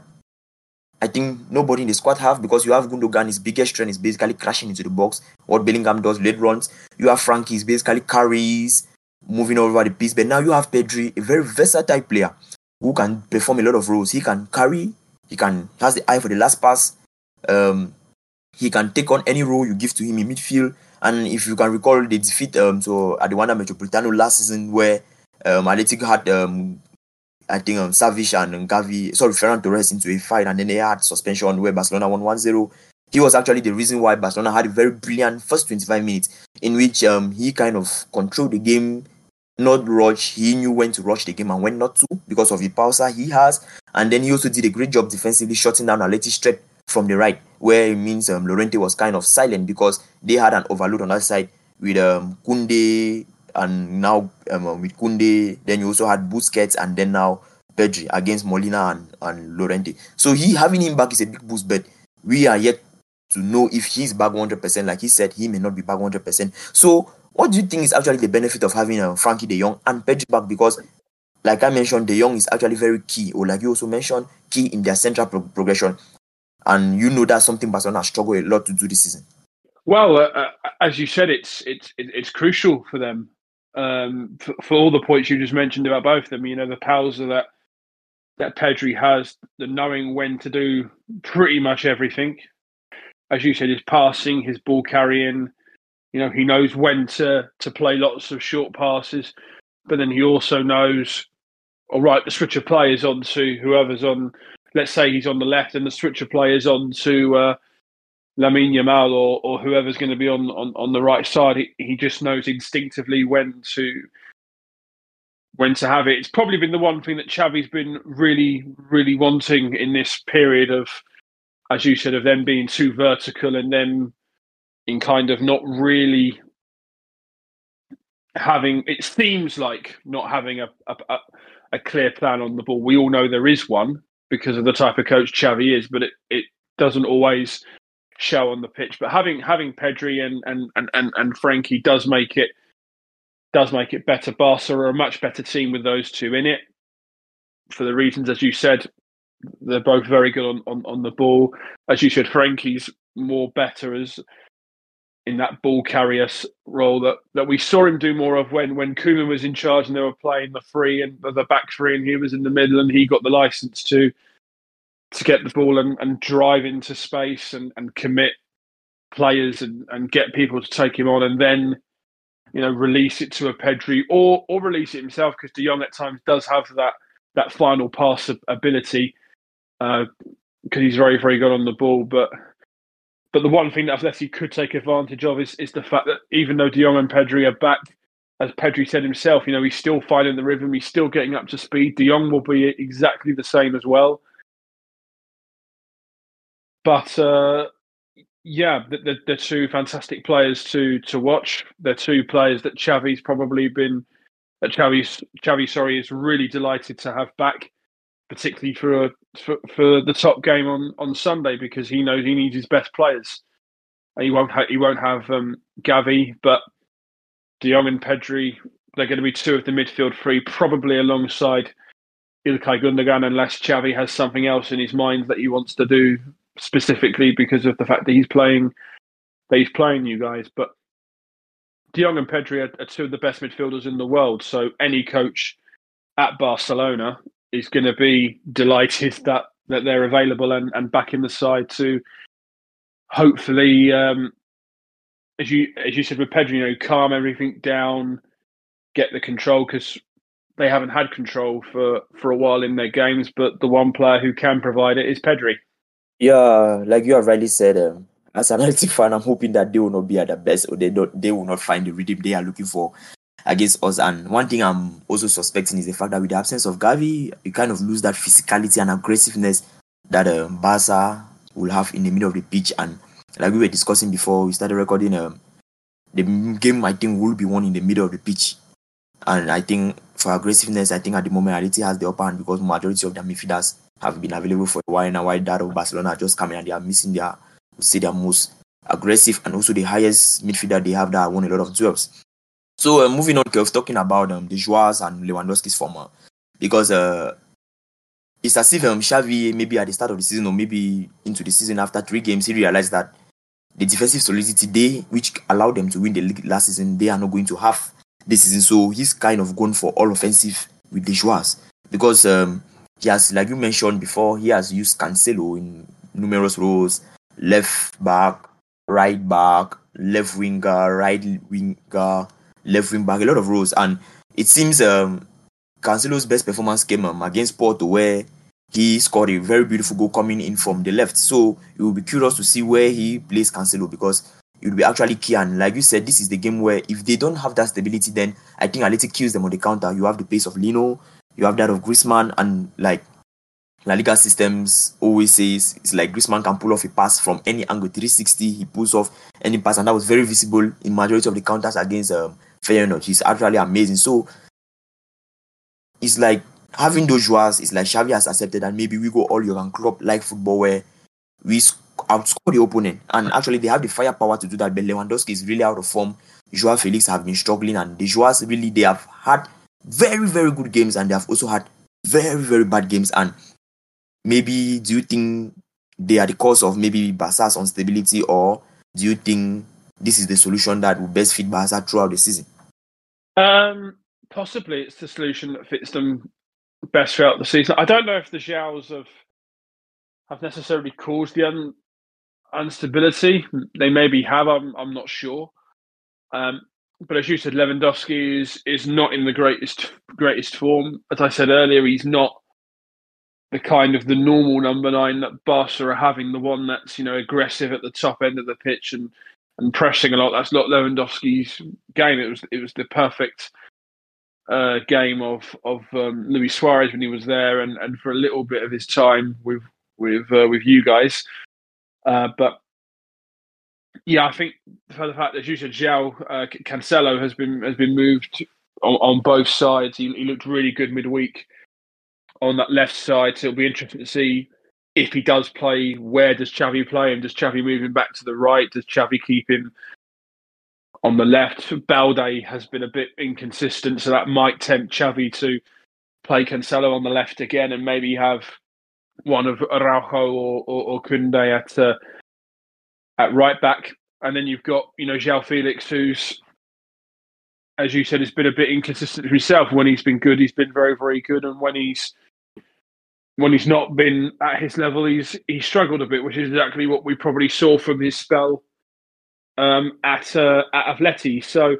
I think nobody in the squad have, because you have Gundogan, his biggest strength is basically crashing into the box. What Bellingham does, late runs. You have Frankie, he's basically carries, moving over the piece. But now you have Pedri, a very versatile player who can perform a lot of roles. He can carry, he can has the eye for the last pass. Um, he can take on any role you give to him in midfield. And if you can recall the defeat um, so at the Wanda Metropolitano last season, where um, Atletico had um, I think um, Savic and Gavi, sorry, Ferran Torres into a fight, and then they had suspension where Barcelona won one zero. He was actually the reason why Barcelona had a very brilliant first twenty-five minutes in which um, he kind of controlled the game, not rush. He knew when to rush the game and when not to, because of the pausa he has. And then he also did a great job defensively, shutting down Atleti's threat from the right, where it means um, Llorente was kind of silent because they had an overload on that side with um, Koundé, and now um, with Koundé, then you also had Busquets, and then now Pedri against Molina and, and Llorente. So he having him back is a big boost, but we are yet to know if he's back one hundred percent. Like he said, he may not be back one hundred percent. So what do you think is actually the benefit of having uh, Frankie de Jong and Pedri back? Because like I mentioned, de Jong is actually very key, or like you also mentioned, key in their central pro- progression. And you know that's something Barcelona struggled a lot to do this season. Well, uh, uh, as you said, it's it's it's crucial for them um, for, for all the points you just mentioned about both of them. You know, the powers that that Pedri has, the knowing when to do pretty much everything. As you said, his passing, his ball carrying. You know, he knows when to to play lots of short passes, but then he also knows, all right, the switch of players on to whoever's on. Let's say he's on the left and the switch of players on to uh, Lamine Yamal or, or whoever's going to be on, on, on the right side. He, he just knows instinctively when to when to have it. It's probably been the one thing that Xavi's been really, really wanting in this period of, as you said, of them being too vertical and them in kind of not really having, it seems like not having a, a, a clear plan on the ball. We all know there is one, because of the type of coach Xavi is, but it, it doesn't always show on the pitch. But having having Pedri and and, and, and and Frankie does make it does make it better. Barca are a much better team with those two in it, for the reasons as you said. They're both very good on, on, on the ball. As you said, Frankie's more better as in that ball carrier role that, that we saw him do more of when when Koeman was in charge and they were playing the three and the back three, and he was in the middle and he got the license to to get the ball and, and drive into space and, and commit players and, and get people to take him on, and then, you know, release it to a Pedri or or release it himself, because De Jong at times does have that that final pass ability because uh, he's very, very good on the ball. But But the one thing that Atleti could take advantage of is, is the fact that even though De Jong and Pedri are back, as Pedri said himself, you know, he's still finding the rhythm, he's still getting up to speed. De Jong will be exactly the same as well. But uh, yeah, they're, they're two fantastic players to to watch. They're two players that Xavi's probably been, that Xavi's, Xavi, sorry, is really delighted to have back, particularly for, a, for for the top game on, on Sunday, because he knows he needs his best players. He won't ha- he won't have um, Gavi, but De Jong and Pedri, they're going to be two of the midfield three, probably alongside Ilkay Gundogan, unless Xavi has something else in his mind that he wants to do specifically because of the fact that he's playing that he's playing you guys. But De Jong and Pedri are, are two of the best midfielders in the world, so any coach at Barcelona is going to be delighted that, that they're available and, and back in the side to hopefully, um, as you as you said with Pedri, you know, calm everything down, get the control, because they haven't had control for, for a while in their games, but the one player who can provide it is Pedri. Yeah, like you have rightly said, um, as an Athletic fan, I'm hoping that they will not be at the best, or they don't, they will not find the rhythm they are looking for. against us. And one thing I'm also suspecting is the fact that with the absence of Gavi, you kind of lose that physicality and aggressiveness that uh, Barca will have in the middle of the pitch. And like we were discussing before we started recording, um, the game I think will be won in the middle of the pitch. And I think for aggressiveness, I think at the moment Atleti has the upper hand because majority of their midfielders have been available for a while now, while that of Barcelona are just coming and they are missing their, say, their most aggressive and also the highest midfielder they have that won a lot of duels. So uh, moving on, Kev, talking about um, the Joaos and Lewandowski's former, because uh, it's as if um, Xavi, maybe at the start of the season or maybe into the season after three games, he realized that the defensive solidity they, which allowed them to win the league last season, they are not going to have this season. So he's kind of gone for all offensive with the Joaos because um, he has, like you mentioned before, he has used Cancelo in numerous roles, left back, right back, left winger, right winger, left wing back, a lot of roles. And it seems um, Cancelo's best performance came um, against Porto, where he scored a very beautiful goal coming in from the left. So it will be curious to see where he plays Cancelo because it will be actually key. And like you said, this is the game where if they don't have that stability, then I think Atleti kills them on the counter. You have the pace of Lino, you have that of Griezmann, and like La Liga systems always says, it's like Griezmann can pull off a pass from any angle, three sixty, he pulls off any pass, and that was very visible in majority of the counters against um, Feyenoord. He's actually amazing. So it's like having those Joaos, it's like Xavi has accepted that maybe we go all Jurgen Klopp like football where we outscore the opponent, and actually they have the firepower to do that. But Lewandowski is really out of form. Joao Felix have been struggling, and the Joaos really, they have had very, very good games, and they have also had very, very bad games. And maybe do you think they are the cause of maybe Barca's instability, or do you think this is the solution that will best fit Barca throughout the season? Um, possibly it's the solution that fits them best throughout the season. I don't know if the Joaos have have necessarily caused the un, instability. They maybe have. I'm I'm not sure. Um, but as you said, Lewandowski is is not in the greatest greatest form. As I said earlier, he's not the kind of the normal number nine that Barca are having, the one that's, you know, aggressive at the top end of the pitch and, and pressing a lot. That's not Lewandowski's game. It was it was the perfect uh, game of of um, Luis Suarez when he was there, and, and for a little bit of his time with with uh, with you guys. Uh, but yeah, I think for the fact that you said Joao uh, Cancelo has been has been moved on, on both sides. He, he looked really good midweek on that left side, so it'll be interesting to see if he does play. Where does Xavi play him? Does Xavi move him back to the right? Does Xavi keep him on the left? Balde has been a bit inconsistent, so that might tempt Xavi to play Cancelo on the left again, and maybe have one of Araujo or, or, or Koundé at uh, at right back. And then you've got, you know, Joao Felix, who's, as you said, has been a bit inconsistent himself. When he's been good, he's been very, very good, and when he's when he's not been at his level, he's he's struggled a bit, which is exactly what we probably saw from his spell um, at uh, at Atleti. So,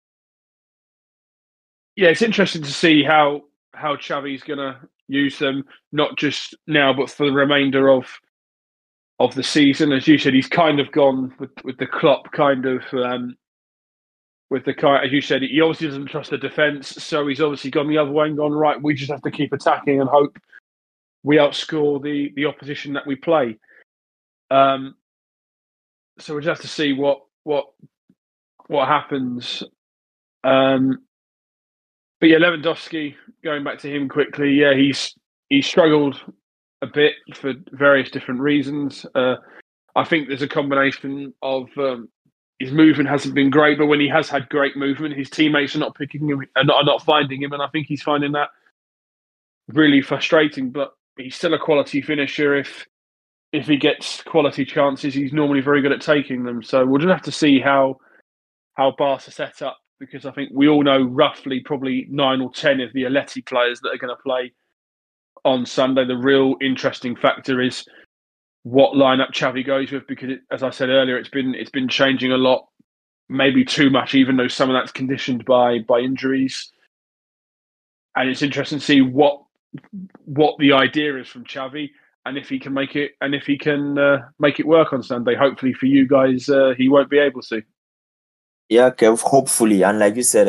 yeah, it's interesting to see how how Xavi's going to use them, not just now, but for the remainder of of the season. As you said, he's kind of gone with with the Klopp kind of. Um, With the car, as you said, he obviously doesn't trust the defence, so he's obviously gone the other way and gone, right, we just have to keep attacking and hope we outscore the, the opposition that we play. Um, so we just have to see what what what happens. Um, but yeah, Lewandowski, going back to him quickly, yeah, he's he's struggled a bit for various different reasons. Uh, I think there's a combination of um, his movement hasn't been great, but when he has had great movement, his teammates are not picking him, are not, are not finding him, and I think he's finding that really frustrating. But he's still a quality finisher. If if he gets quality chances, he's normally very good at taking them. So we'll just have to see how how Barca set up, because I think we all know roughly probably nine or ten of the Atleti players that are going to play on Sunday. The real interesting factor is what lineup Xavi goes with, because it, as I said earlier, it's been it's been changing a lot, maybe too much, even though some of that's conditioned by by injuries. And it's interesting to see what what the idea is from Xavi, and if he can make it and if he can uh, make it work on Sunday. Hopefully for you guys, uh, he won't be able to. Yeah, Kev, hopefully. And like you said, um,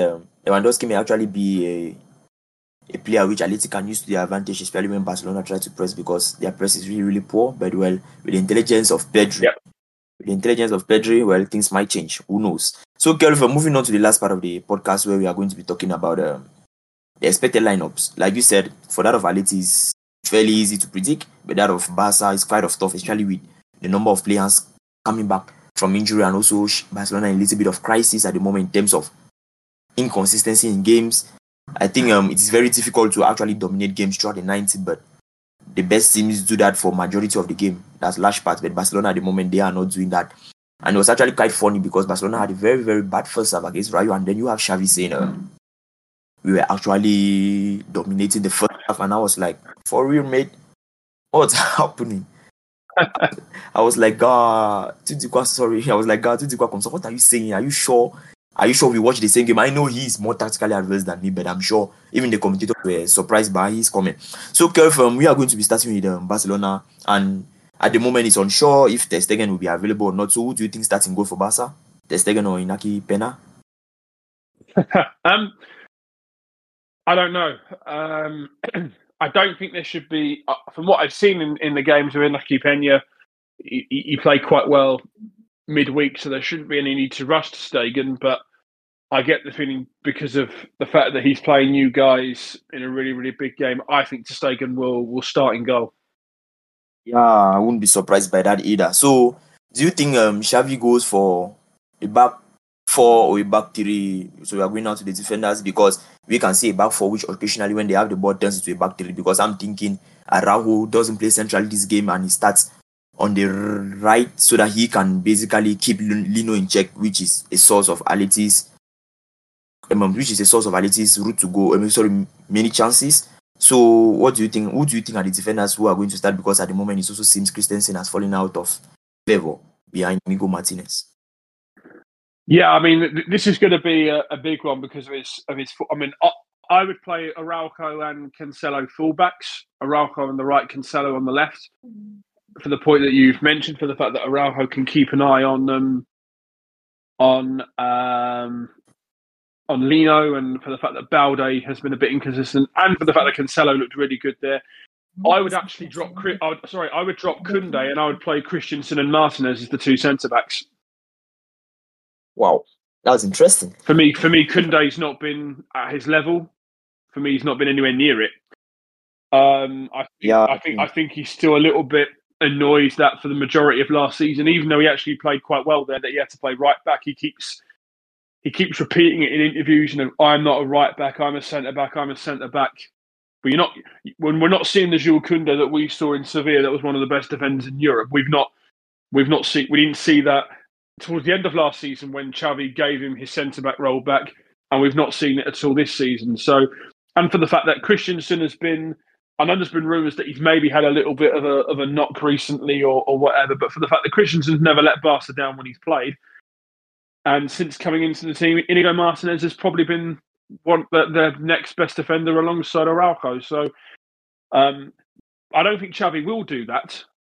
Lewandowski may actually be a a player which Atleti can use to their advantage, especially when Barcelona try to press, because their press is really, really poor. But well, with the intelligence of Pedri, Yep. with the intelligence of Pedri, well, things might change. Who knows? So, Kelvin, moving on to the last part of the podcast where we are going to be talking about um, the expected lineups. Like you said, for that of Atleti is fairly easy to predict, but that of Barca is quite of tough, especially with the number of players coming back from injury, and also Barcelona in a little bit of crisis at the moment in terms of inconsistency in games. I think um, it is very difficult to actually dominate games throughout the ninety, but the best teams do that for majority of the game. That's large part, but Barcelona at the moment, they are not doing that. And it was actually quite funny because Barcelona had a very, very bad first half against Rayo, and then you have Xavi saying um, we were actually dominating the first half, and I was like, for real, mate, what's happening? I was like, God, sorry. I was like, God, what are you saying? Are you sure? Are you sure we watched the same game? I know he is more tactically advanced than me, but I'm sure even the commentators were surprised by his comment. So, Kev, um, we are going to be starting with um, Barcelona, and at the moment it's unsure if Ter Stegen will be available or not. So, who do you think starting goal for Barca? Ter Stegen or Inaki Pena? um, I don't know. Um, I don't think there should be, uh, from what I've seen in, in the games with Inaki Pena, he, he played quite well midweek, so there shouldn't be any need to rush to Stegen, but I get the feeling because of the fact that he's playing new guys in a really, really big game, I think Ter Stegen will, will start in goal. Yeah, I wouldn't be surprised by that either. So, do you think um, Xavi goes for a back four or a back three? So, we are going out to the defenders, because we can see a back four, which occasionally when they have the ball turns into a back three, because I'm thinking Araujo doesn't play centrally this game and he starts on the right so that he can basically keep Lino in check, which is a source of Atleti's, um, which is a source of Atleti's route to go. I mean, sorry, many chances. So, what do you think? Who do you think are the defenders who are going to start? Because at the moment, it also seems Christensen has fallen out of favor behind Inigo Martinez. Yeah, I mean, th- this is going to be a, a big one because of his of his. I mean, I, I would play Araujo and Cancelo fullbacks. Araujo on the right, Cancelo on the left. For the point that you've mentioned, for the fact that Araujo can keep an eye on um, on um, on Lino, and for the fact that Balde has been a bit inconsistent, and for the fact that Cancelo looked really good there, I would actually drop. I would, sorry, I would drop Koundé, and I would play Christensen and Martinez as the two centre backs. Wow, that was interesting. For me, for me, Koundé's not been at his level. For me, he's not been anywhere near it. Um, I, yeah, I think I think he's still a little bit annoyed that for the majority of last season, even though he actually played quite well there, that he had to play right back. He keeps he keeps repeating it in interviews, and I'm not a right back, I'm a centre back, I'm a centre back. But you're not when we're not seeing the Jules Koundé that we saw in Sevilla, that was one of the best defenders in Europe. We've not we've not seen we didn't see that towards the end of last season when Xavi gave him his centre back role back, and we've not seen it at all this season. So, and for the fact that Christensen has been, I know there's been rumours that he's maybe had a little bit of a of a knock recently or, or whatever, but for the fact that Christensen's never let Barca down when he's played, and since coming into the team, Inigo Martinez has probably been one the, the next best defender alongside Araujo. So um, I don't think Xavi will do that,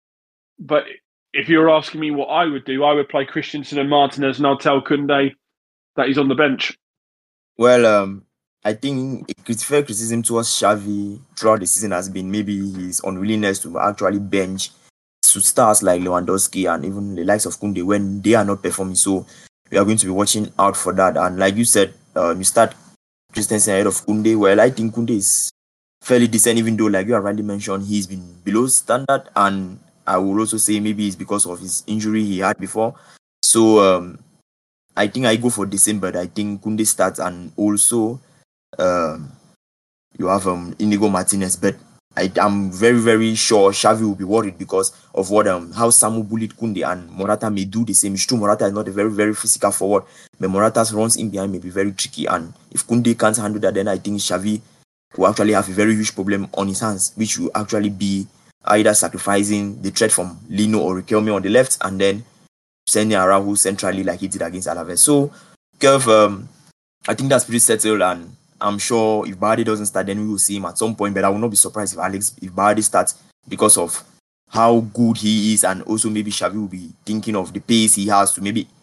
but if you're asking me what I would do, I would play Christensen and Martinez, and I'll tell Koundé that he's on the bench. Well, um, I think a fair criticism towards Xavi throughout the season has been maybe his unwillingness to actually bench stars like Lewandowski and even the likes of Koundé when they are not performing. So we are going to be watching out for that. And like you said, um, you start Christensen ahead of Koundé. Well, I think Koundé is fairly decent, even though, like you already mentioned, he's been below standard. And I will also say maybe it's because of his injury he had before. So um, I think I go for decent, but I think Koundé starts, and also um, you have um, Inigo Martinez. But I, I'm very, very sure Xavi will be worried because of what um how Samu bullied Koundé, and Morata may do the same. It's true, Morata is not a very, very physical forward, but Morata's runs in behind may be very tricky. And if Koundé can't handle that, then I think Xavi will actually have a very huge problem on his hands, which will actually be either sacrificing the threat from Lino or Riquelme on the left, and then sending Araujo centrally like he did against Alaves. So, Kev, um, I think that's pretty settled, and I'm sure if Balde doesn't start, then we will see him at some point. But I will not be surprised if Alex, if Balde starts, because of how good he is, and also maybe Xavi will be thinking of the pace he has to maybe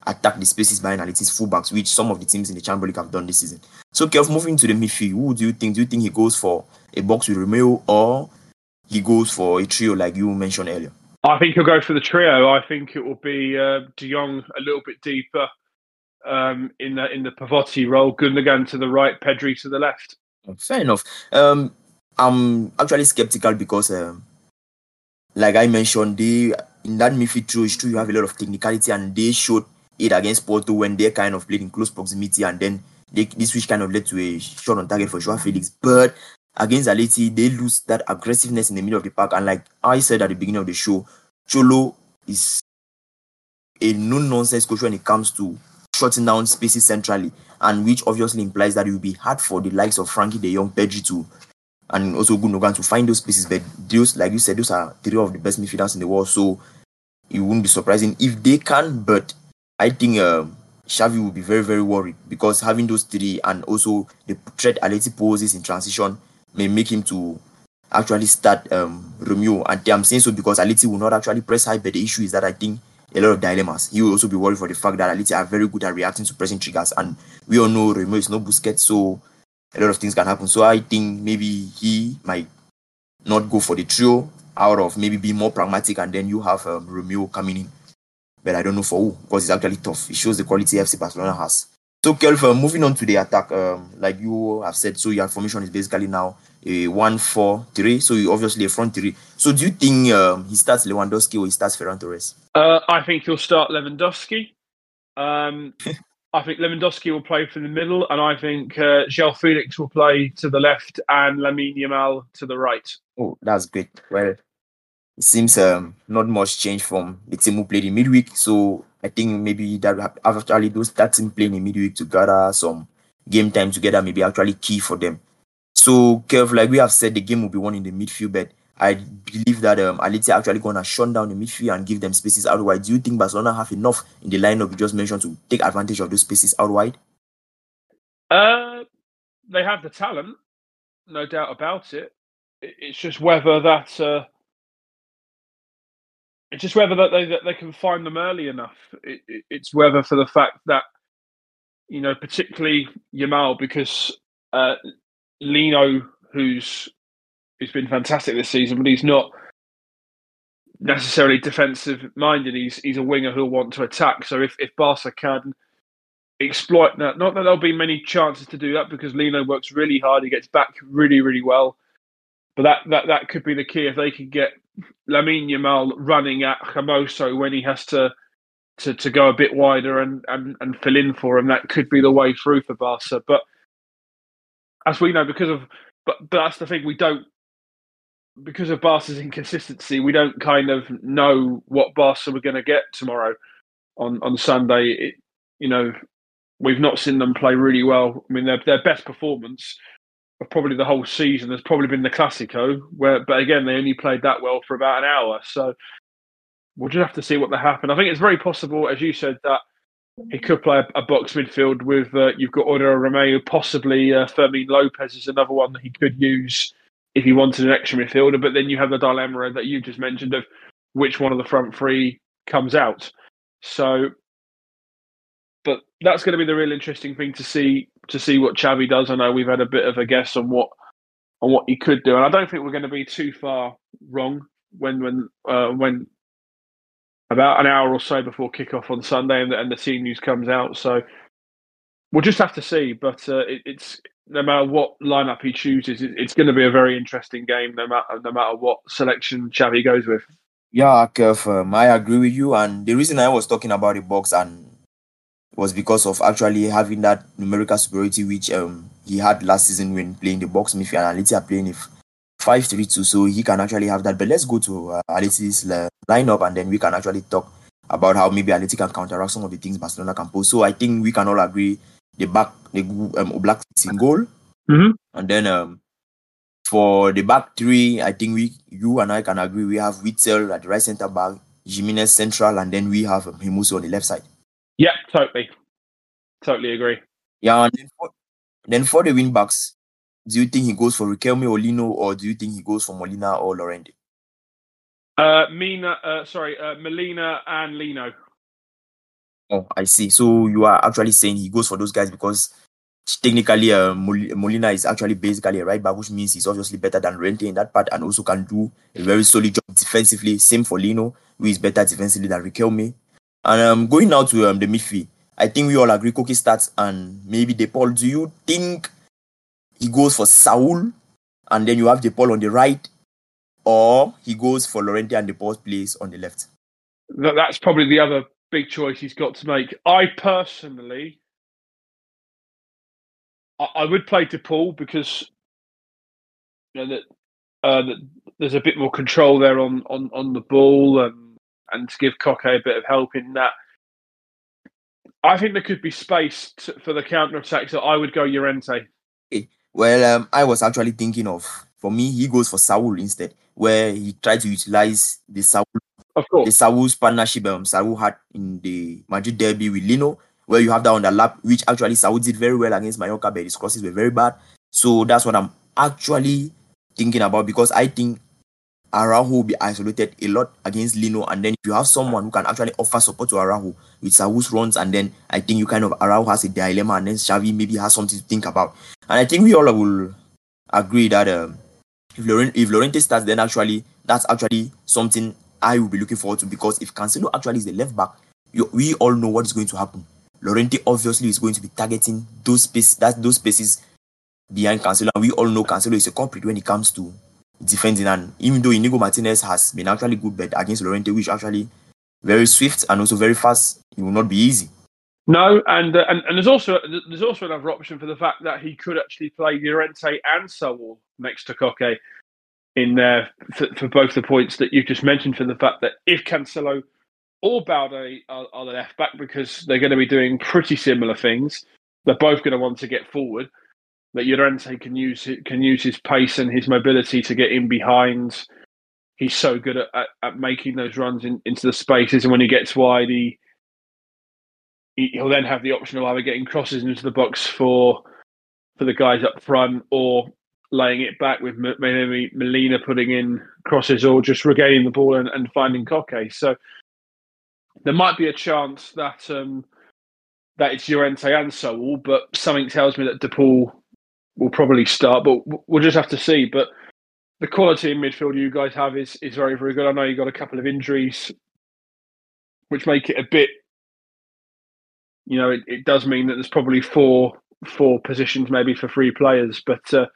attack the spaces behind Atleti's fullbacks, which some of the teams in the Champions League have done this season. So, Kev, moving to the midfield, who do you think? Do you think he goes for a box with Romeo or he goes for a trio like you mentioned earlier? I think he'll go for the trio. I think it will be uh, De Jong a little bit deeper um, in the in the Pavotti role, Gundogan to the right, Pedri to the left. Fair enough. Um, I'm actually skeptical because, um, like I mentioned, they in that midfield trio, it's true you have a lot of technicality, and they showed it against Porto when they kind of played in close proximity, and then they, this switch kind of led to a shot on target for Joao Felix. But against Atleti, they lose that aggressiveness in the middle of the park. And like I said at the beginning of the show, Cholo is a no-nonsense coach when it comes to shutting down spaces centrally, and which obviously implies that it will be hard for the likes of Frankie de Jong, Pedri to, and also Gundogan to find those spaces. But those, like you said, those are three of the best midfielders in the world, so it wouldn't be surprising if they can. But I think um, Xavi will be very, very worried because having those three and also the threat Atleti poses in transition may make him to actually start um, Romeo. And I'm saying so because Atleti will not actually press high, but the issue is that I think a lot of dilemmas. He will also be worried for the fact that Atleti are very good at reacting to pressing triggers, and we all know Romeo is no Busquets, so a lot of things can happen. So I think maybe he might not go for the trio out of maybe be more pragmatic, and then you have um, Romeo coming in. But I don't know for who, because it's actually tough. It shows the quality F C Barcelona has. So, Kelvin, moving on to the attack, um, like you have said, so your formation is basically now a one four three, so you obviously a front three. So, do you think um, he starts Lewandowski or he starts Ferran Torres? Uh, I think he'll start Lewandowski. Um, I think Lewandowski will play from the middle, and I think uh, Joao Felix will play to the left and Lamine Yamal to the right. Oh, that's great. Well, it seems um, not much change from the team who played in midweek. So I think maybe that actually those that team playing in midweek to gather some game time together may be actually key for them. So, Kev, like we have said, the game will be won in the midfield, but I believe that um, Atleti are actually going to shut down the midfield and give them spaces out wide. Do you think Barcelona have enough in the lineup you just mentioned to take advantage of those spaces out wide? Uh, they have the talent, no doubt about it. It's just whether that uh, it's just whether that they that they can find them early enough. It, it, it's whether for the fact that, you know, particularly Yamal, because uh, Lino, who's who's been fantastic this season, but he's not necessarily defensive minded. He's he's a winger who'll want to attack. So if, if Barca can exploit that, not that there'll be many chances to do that because Lino works really hard. He gets back really, really well. But that, that, that could be the key if they can get Lamine Yamal running at Hermoso when he has to to, to go a bit wider and, and, and fill in for him. That could be the way through for Barca. But as we know, because of but, but that's the thing, we don't because of Barca's inconsistency, we don't kind of know what Barca we're going to get tomorrow on, on Sunday. It, you know, we've not seen them play really well. I mean, their their best performance of probably the whole season has probably been the Clásico, where, but again, they only played that well for about an hour. So we'll just have to see what will happen. I think it's very possible, as you said, that he could play a, a box midfield with, uh, you've got Oriol Romeu, possibly uh, Fermin Lopez is another one that he could use if he wanted an extra midfielder. But then you have the dilemma that you just mentioned of which one of the front three comes out. So, but that's going to be the real interesting thing to see to see what Xavi does. I know we've had a bit of a guess on what on what he could do, and I don't think we're going to be too far wrong when when uh, when about an hour or so before kickoff on Sunday and the, and the team news comes out. So we'll just have to see. But uh, it, it's no matter what lineup he chooses, it, it's going to be a very interesting game, no matter no matter what selection Xavi goes with. Yeah, Kev, um, I agree with you. And the reason I was talking about the box and was because of actually having that numerical superiority which um, he had last season when playing the box midfield, and Atleti are playing if five three two, so he can actually have that. But let's go to uh, Atleti's uh, lineup, and then we can actually talk about how maybe Atleti can counteract some of the things Barcelona can pose. So I think we can all agree the back, the um, Oblak is in goal, mm-hmm. and then um, for the back three, I think we, you and I can agree we have Witsel at the right centre back, Jimenez central, and then we have um, Hermoso on the left side. Yeah, totally. Totally agree. Yeah, and then for, then for the wing backs, do you think he goes for Riquelme or Lino, or do you think he goes for Molina or Llorente? Uh, Mina, uh, sorry, uh, Molina and Lino. Oh, I see. So you are actually saying he goes for those guys because technically uh, Mol- Molina is actually basically a right back, which means he's obviously better than Llorente in that part and also can do a very solid job defensively. Same for Lino, who is better defensively than Riquelme. And um, going now to um, the midfield, I think we all agree Koke starts and maybe De Paul. Do you think he goes for Saul and then you have De Paul on the right, or he goes for Llorente and De Paul's place on the left? That, that's probably the other big choice he's got to make. I personally, I, I would play De Paul because you know, that, uh, that there's a bit more control there on, on, on the ball and, and to give Koke a bit of help in that. I think there could be space to, for the counter-attack, so I would go Llorente. Okay. Well, um, I was actually thinking of, for me, he goes for Saul instead, where he tried to utilize the Saul, of course, the Saul's partnership um, Saul had in the Madrid derby with Lino, where you have that on the lap, which actually Saul did very well against Mallorca, but his crosses were very bad. So that's what I'm actually thinking about, because I think Araujo will be isolated a lot against Lino, and then if you have someone who can actually offer support to Araujo with Saul's runs, and then I think you kind of Araujo has a dilemma, and then Xavi maybe has something to think about. And I think we all will agree that um, if Llorente, if Llorente starts, then actually that's actually something I will be looking forward to, because if Cancelo actually is the left back, you, we all know what is going to happen. Llorente obviously is going to be targeting those spaces, that those spaces behind Cancelo, and we all know Cancelo is a culprit when it comes to defending. And even though Inigo Martinez has been actually good, but against Llorente, which actually very swift and also very fast, it will not be easy. No, and uh, and, and there's also there's also another option for the fact that he could actually play Llorente and Saul next to Koke in there for, for both the points that you've just mentioned, for the fact that if Cancelo or Balde are, are the left back, because they're going to be doing pretty similar things, they're both going to want to get forward, that Llorente can use can use his pace and his mobility to get in behind. He's so good at, at, at making those runs in, into the spaces, and when he gets wide, he, he he'll then have the option of either getting crosses into the box for for the guys up front, or laying it back with maybe Molina putting in crosses, or just regaining the ball and, and finding Koke. So there might be a chance that um, that it's Llorente and Saul, but something tells me that De Paul will probably start, but we'll just have to see. But the quality in midfield you guys have is is very, very good. I know you got a couple of injuries, which make it a bit, you know, it, it does mean that there's probably four four positions maybe for three players. But uh,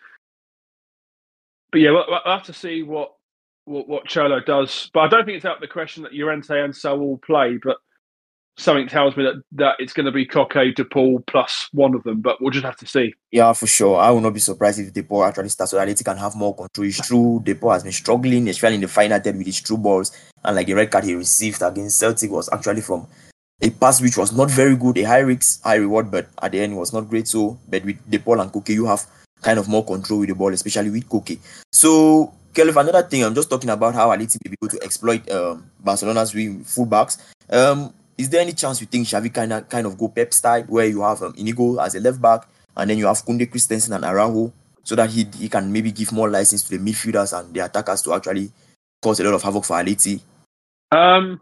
but yeah, we'll, we'll have to see what, what what Cholo does. But I don't think it's out of the question that Llorente and Saul will play, but something tells me that, that it's going to be Koke, De Paul plus one of them, but we'll just have to see. Yeah, for sure. I will not be surprised if De Paul actually starts so that he can have more control. It's true, De Paul has been struggling, especially in the final third with his true balls. And like the red card he received against Celtic was actually from a pass which was not very good, a high risk, high reward, but at the end it was not great. So, but with De Paul and Koke, you have kind of more control with the ball, especially with Koke. So, Kelvin, another thing, I'm just talking about how Atleti may be able to exploit um, Barcelona's fullbacks. Um, Is there any chance you think Xavi kind of kind of go Pep style, where you have um, Inigo as a left back, and then you have Koundé, Christensen, and Araujo, so that he he can maybe give more license to the midfielders and the attackers to actually cause a lot of havoc for Atleti? Um,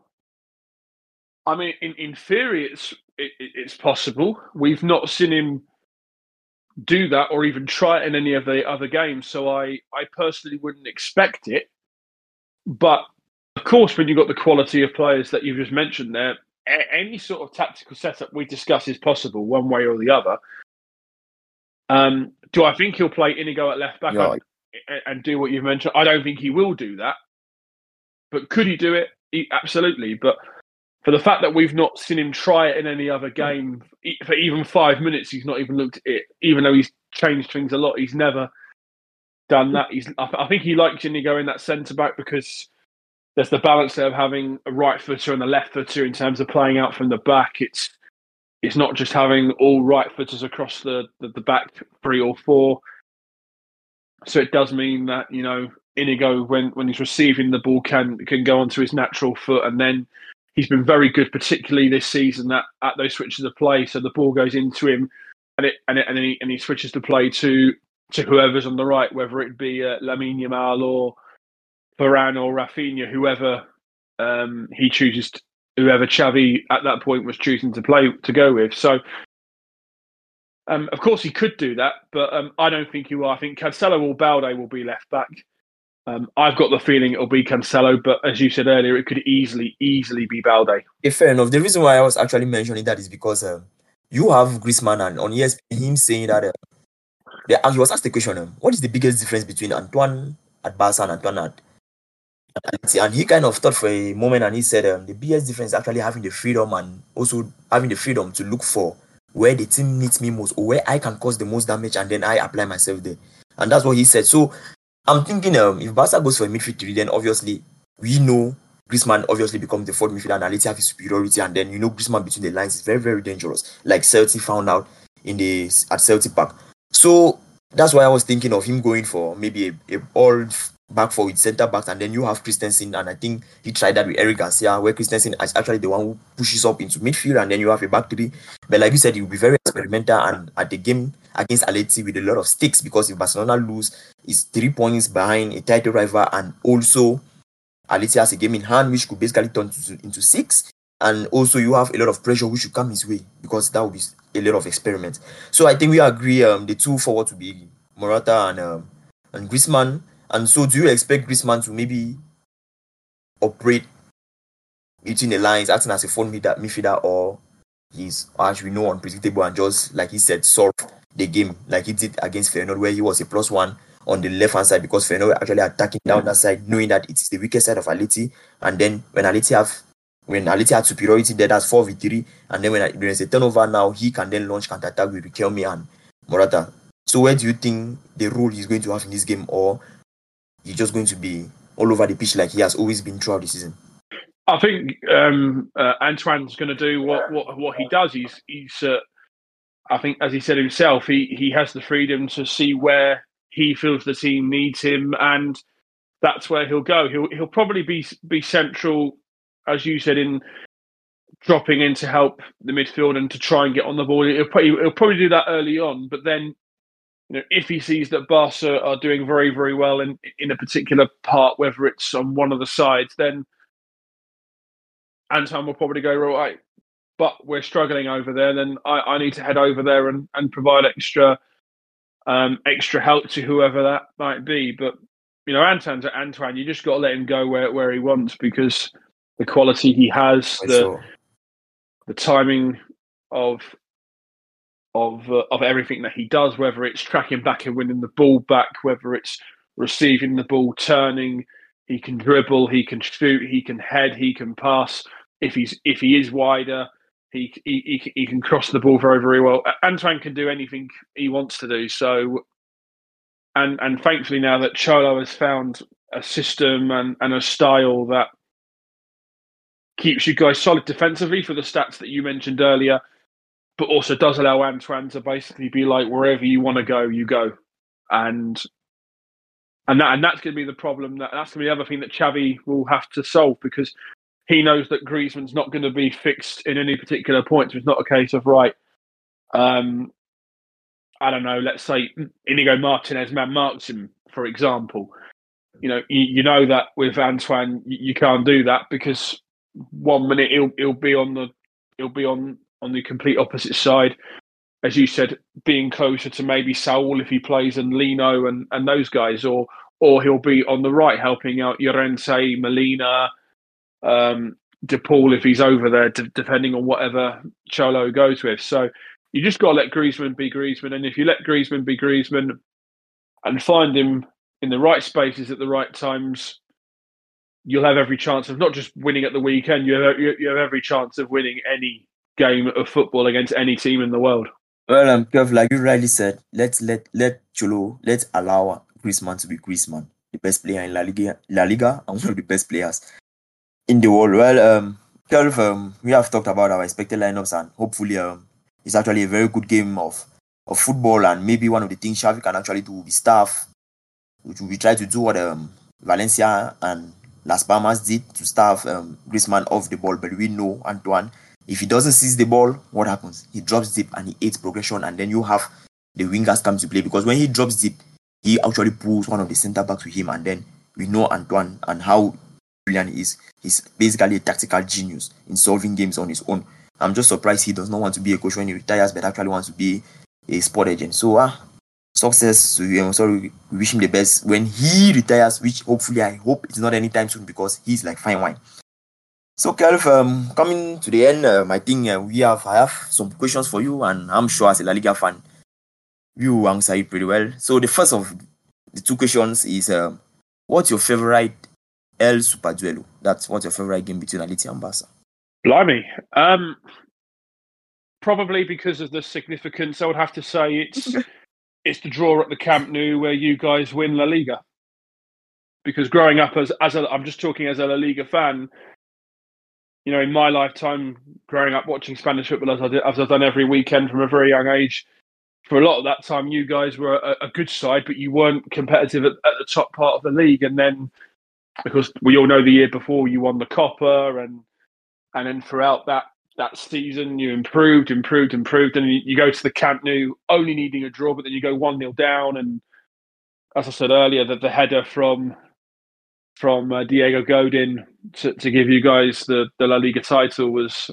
I mean, in, in theory, it's it, it's possible. We've not seen him do that or even try it in any of the other games, so I, I personally wouldn't expect it. But of course, when you've got the quality of players that you've just mentioned there, any sort of tactical setup we discuss is possible one way or the other. Um, do I think he'll play Inigo at left back Yeah. and, and do what you've mentioned? I don't think he will do that. But could he do it? He, absolutely. But for the fact that we've not seen him try it in any other game for even five minutes, he's not even looked at it. Even though he's changed things a lot, he's never done that. He's. I, I think he likes Inigo in that centre back because there's the balance there of having a right footer and a left footer in terms of playing out from the back. It's it's not just having all right footers across the, the, the back three or four. So it does mean that, you know, Inigo, when, when he's receiving the ball, can can go onto his natural foot. And then he's been very good, particularly this season, at, at those switches of play. So the ball goes into him and it and it, and then he, and he switches the play to, to whoever's on the right, whether it be uh, Lamine Yamal or Varane or Rafinha, whoever um, he chooses to, whoever Xavi at that point was choosing to play to go with. So, um, of course, he could do that, but um, I don't think he will. I think Cancelo or Balde will be left back. Um, I've got the feeling it'll be Cancelo, but as you said earlier, it could easily, easily be Balde. Yeah, fair enough. The reason why I was actually mentioning that is because um, you have Griezmann, and on E S P N, him saying that uh, they, he was asked the question, um, what is the biggest difference between Antoine at Barca and Antoine at and he kind of thought for a moment, and he said um, the biggest difference is actually having the freedom and also having the freedom to look for where the team needs me most or where I can cause the most damage, and then I apply myself there. And that's what he said. So I'm thinking um, if Barca goes for a midfield three, then obviously we know Griezmann obviously becomes the fourth midfielder and Aleti have his superiority, and then you know Griezmann between the lines is very, very dangerous, like Celtic found out in the at Celtic Park. So that's why I was thinking of him going for maybe a, a all back four with centre backs, and then you have Christensen, and I think he tried that with Eric Garcia, where Christensen is actually the one who pushes up into midfield, and then you have a back three. But like you said, it will be very experimental, and at the game against Atleti with a lot of stakes, because if Barcelona lose, it's three points behind a title rival, and also Atleti has a game in hand which could basically turn to, into six, and also you have a lot of pressure which should come his way, because that will be a lot of experiment. So I think we agree um, the two forward to be Morata and um, and Griezmann. And so do you expect Griezmann to maybe operate between the lines, acting as a phone midfielder, or he's, as we know, unpredictable and just, like he said, solve the game like he did against Feyenoord, where he was a plus one on the left-hand side because Feyenoord were actually attacking down that side, knowing that it is the weakest side of Atleti. And then when Atleti have when Atleti had superiority there, that's four v three. And then when there's a turnover now, he can then launch counter-attack with Riquelme and Morata. So where do you think the role he's going to have in this game, or he's just going to be all over the pitch like he has always been throughout the season? I think um, uh, Antoine's going to do what, what what he does. He's he's. Uh, I think, as he said himself, he he has the freedom to see where he feels the team needs him, and that's where he'll go. He'll he'll probably be be central, as you said, in dropping in to help the midfield and to try and get on the ball. He'll probably, he'll probably do that early on, but then, you know, if he sees that Barca are doing very, very well in, in a particular part, whether it's on one of the sides, then Antoine will probably go, right, but we're struggling over there, then I, I need to head over there and, and provide extra um, extra help to whoever that might be. But, you know, Antoine's Antoine, you just got to let him go where, where he wants, because the quality he has, the So, the timing of of uh, of everything that he does, whether it's tracking back and winning the ball back, whether it's receiving the ball, turning, he can dribble, he can shoot, he can head, he can pass. If he's if he is wider, he he he can cross the ball very, very well. Antoine can do anything he wants to do. So, and and thankfully now that Cholo has found a system and, and a style that keeps you guys solid defensively for the stats that you mentioned earlier, but also does allow Antoine to basically be like, wherever you want to go, you go. And and that and that's going to be the problem. That, that's going to be the other thing that Xavi will have to solve, because he knows that Griezmann's not going to be fixed in any particular point. So it's not a case of, right, um, I don't know, let's say Inigo Martinez man marks him, for example. You know, you, you know that with Antoine, you, you can't do that, because one minute he'll he'll be on the he'll be on, on the complete opposite side, as you said, being closer to maybe Saul if he plays, and Lino and, and those guys, or or he'll be on the right helping out Llorente, Molina, um, De Paul if he's over there, d- depending on whatever Cholo goes with. So you just got to let Griezmann be Griezmann, and if you let Griezmann be Griezmann and find him in the right spaces at the right times, you'll have every chance of not just winning at the weekend, you have, you have every chance of winning any game of football against any team in the world. well, um, Kev, like you rightly said, let's let let Cholo, let's allow Griezmann to be Griezmann, the best player in La Liga, La Liga, and one of the best players in the world. Well, um, Kev, um, we have talked about our expected lineups, and hopefully, um, it's actually a very good game of of football, and maybe one of the things Xavi can actually do with staff, which we try to do what um Valencia and Las Palmas did to starve um, Griezmann off the ball. But we know Antoine, if he doesn't seize the ball, what happens? He drops deep and he aids progression, and then you have the wingers come to play, because when he drops deep, he actually pulls one of the centre backs with him, and then we know Antoine and how brilliant he is. He's basically a tactical genius in solving games on his own. I'm just surprised he does not want to be a coach when he retires, but actually wants to be a sport agent. So, ah, uh, success to him. Sorry, we wish him the best when he retires, which hopefully I hope it's not anytime soon because he's like fine wine. So, Kelv, um, coming to the end, um, I think uh, we have I have some questions for you, and I'm sure as a La Liga fan, you answer it pretty well. So, the first of the two questions is, uh, what's your favorite El Superduelo? That's what's your favorite game between Atleti and Barca? Blimey. Um, probably because of the significance, I would have to say it's it's the draw at the Camp Nou where you guys win La Liga. Because growing up as as a, I'm just talking as a La Liga fan, you know, in my lifetime, growing up watching Spanish football as, I did, as I've done every weekend from a very young age, for a lot of that time, you guys were a, a good side, but you weren't competitive at, at the top part of the league. And then, because we all know the year before, you won the Copa, and and then throughout that that season, you improved, improved, improved, and you, you go to the Camp Nou only needing a draw, but then you go one nil down, and as I said earlier, that the header from from uh, Diego Godin to, to give you guys the, the La Liga title was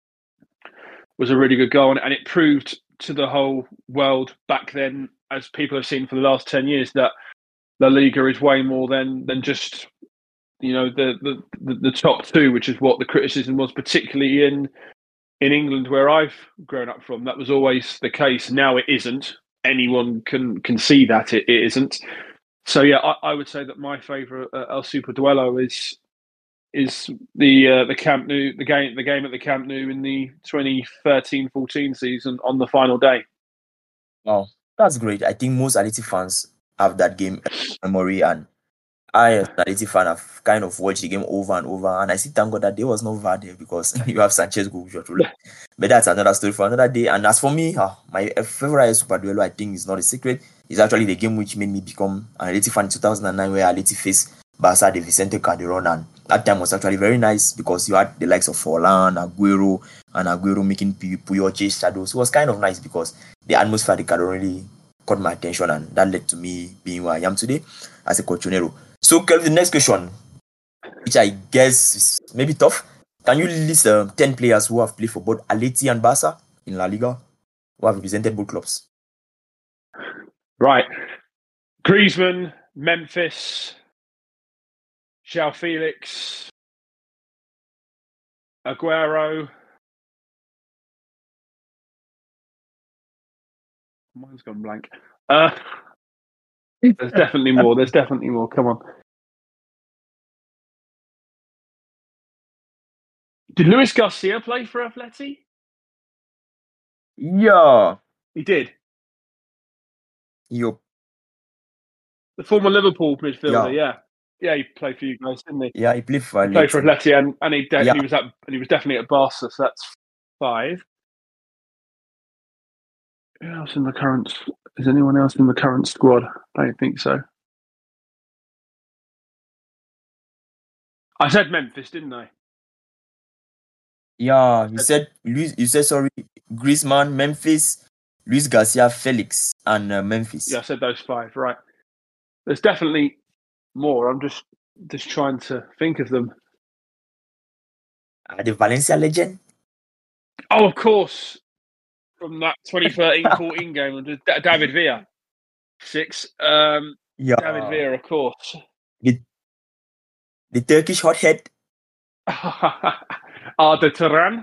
was a really good goal, and, and it proved to the whole world back then, as people have seen for the last ten years, that La Liga is way more than than just, you know, the, the, the top two, which is what the criticism was, particularly in in England, where I've grown up from. That was always the case. Now it isn't. Anyone can can see that it, it isn't. So yeah, I, I would say that my favourite uh, El Superduelo is is the uh, the Camp Nou, the game the game at the Camp Nou in the twenty thirteen fourteen season on the final day. Wow, that's great. I think most Atleti fans have that game memory, and I, as an Atleti fan, have kind of watched the game over and over, and I see, thank God that there was no V A R there because you have Sanchez go. But that's another story for another day. And as for me, uh, my favorite Superduelo, I think, is not a secret. It's actually the game which made me become an Atleti fan in two thousand nine, where Atleti faced Barca de Vicente Calderon, and that time was actually very nice because you had the likes of Forlan, Aguero, and Aguero making Puyol chase shadows. It was kind of nice because the atmosphere at the Calderon really caught my attention, and that led to me being where I am today as a colchonero. So, Kelvin, the next question, which I guess is maybe tough. Can you list uh, ten players who have played for both Atleti and Barca in La Liga, who have represented both clubs? Right. Griezmann, Memphis, João Felix, Aguero. Mine's gone blank. Uh, there's definitely more. There's definitely more. Come on. Did Luis Garcia play for Atleti? Yeah. He did. Yup. The former Liverpool midfielder, Yeah. yeah. Yeah, he played for you guys, didn't he? Yeah, he played for He played for Atleti, and, and he, de- Yeah. he was at, and he was definitely at Barca, so that's five. Who else in the current? Is anyone else in the current squad? I don't think so. I said Memphis, didn't I? Yeah, you said Luis, you said sorry, Griezmann, Memphis, Luis Garcia, Felix, and uh, Memphis. Yeah, I said those five. Right. There's definitely more. I'm just just trying to think of them. Uh, the Valencia legend. Oh, of course. From that twenty thirteen fourteen game, D- David Villa. Six. Um, Yeah. David Villa, of course. The, the Turkish hothead. Arda Turan.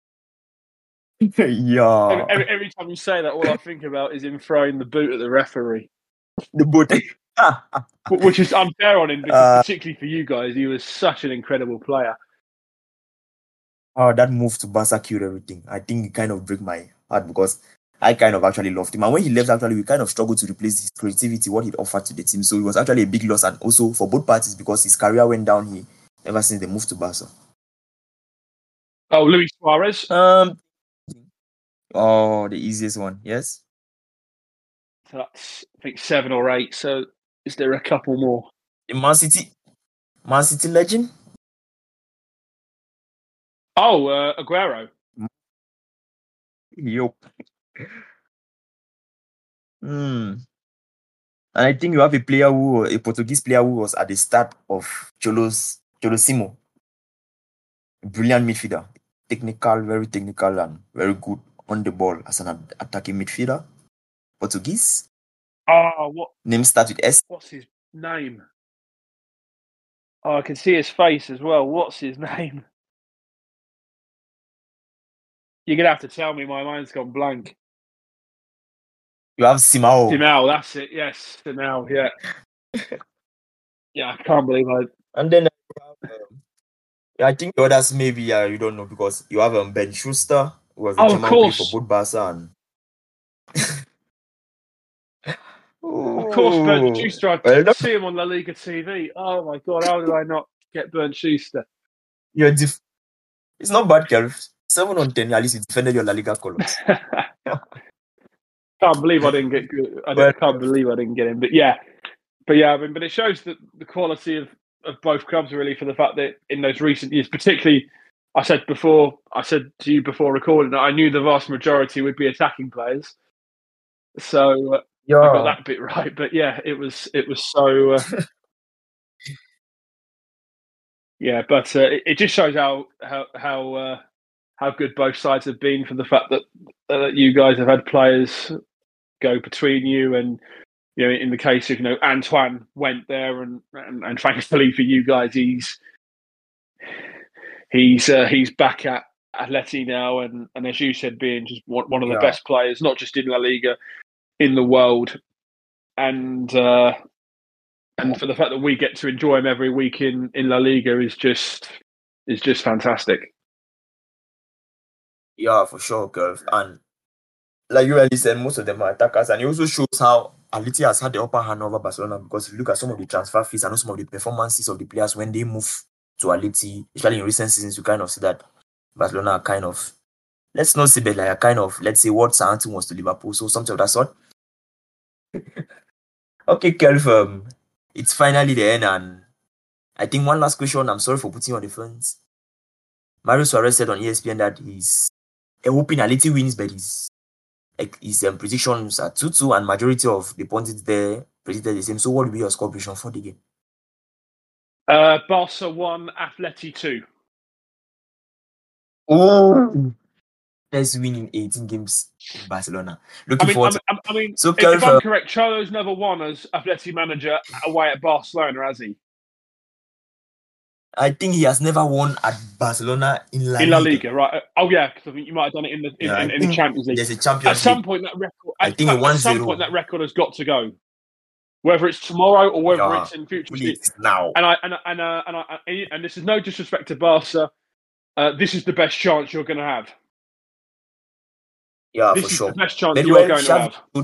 Yeah. Every, every, every time you say that, all I think about is him throwing the boot at the referee. The boot. Wh- Which is unfair on him, because Uh, particularly for you guys, he was such an incredible player. Oh, that move to Barca killed everything. I think it kind of broke my heart because I kind of actually loved him. And when he left, actually, we kind of struggled to replace his creativity, what he'd offered to the team. So it was actually a big loss, and also for both parties because his career went down here ever since they moved to Barca. Oh, Luis Suarez. Um, oh, the easiest one, yes. So that's, I think, seven or eight. So is there a couple more? The Man City, Man City legend. Oh, uh, Aguero. Yup. Hmm. And I think you have a player who, a Portuguese player who was at the start of Cholo's Cholo brilliant midfielder, technical, very technical, and very good on the ball as an ad- attacking midfielder. Portuguese. Oh, what? Name starts with S. What's his name? Oh, I can see his face as well. What's his name? You're gonna have to tell me. My mind's gone blank. You have Simao. Simao, that's it. Yes, Simao. Yeah. Yeah, I can't believe I. And then uh, you have, um, I think the others maybe uh, you don't know because you have um, Ben Schuster, who was a Oh, of German player course. for both Barca and. Of course, Bernd Schuster. I Well, did see him on La Liga T V. Oh my god, how did I not get Bernd Schuster? You're def- it's not bad, Kelv. Seven on ten, at least you defended your La Liga colors. Can't believe I didn't get good. I Well, can't believe I didn't get him. But yeah, but yeah, I mean, but it shows that the quality of, of both clubs really, for the fact that in those recent years, particularly, I said before, I said to you before recording that I knew the vast majority would be attacking players. So uh, yeah. I got that bit right. But yeah, it was it was so. Uh, yeah, but uh, it, it just shows how how how uh, how good both sides have been, for the fact that uh, you guys have had players go between you, and you know, in the case of, you know, Antoine went there, and and, and thankfully for you guys, he's he's uh, he's back at Atleti now, and, and as you said, being just one, one of the Yeah. best players, not just in La Liga, in the world, and uh, and for the fact that we get to enjoy him every week in, in La Liga is just is just fantastic. Yeah, for sure, Kelv. And like you already said, most of them are attackers, and it also shows how Atleti has had the upper hand over Barcelona, because if you look at some of the transfer fees and some of the performances of the players when they move to Atleti, especially in recent seasons, you kind of see that Barcelona are kind of, let's not say, but like a kind of, let's say what Southampton was to Liverpool, so something of that sort. Okay, Kelv, um, it's finally the end, and I think one last question. I'm sorry for putting you on the fence. Mario Suarez said on E S P N that he's hoping Atleti wins, but his his um, predictions are two two, and majority of the pundits there predicted the same. So, what will be your score prediction for the game? Uh, Barca one, Atleti two. Oh, let's win in eighteen games in Barcelona. Looking I mean, forward. I to- mean, I mean so, if, Kelv, if I'm uh, correct, Cholo's never won as Atleti manager away at Barcelona, has he? I think he has never won at Barcelona in La In La Liga. Liga, right? Oh yeah, because I think you might have done it in the in, Yeah, in, I in the think Champions League. There's a Champions At some League. point, that record. I At, think at, a one at some zero. point, that record has got to go. Whether it's tomorrow or whether Yeah, it's in future. really, it's now. And I and I- and uh, and, I, and this is no disrespect to Barca. Uh, this is the best chance you're going to have. Yeah, This for is sure. the best chance Very you're well, going to Xavi have. showed-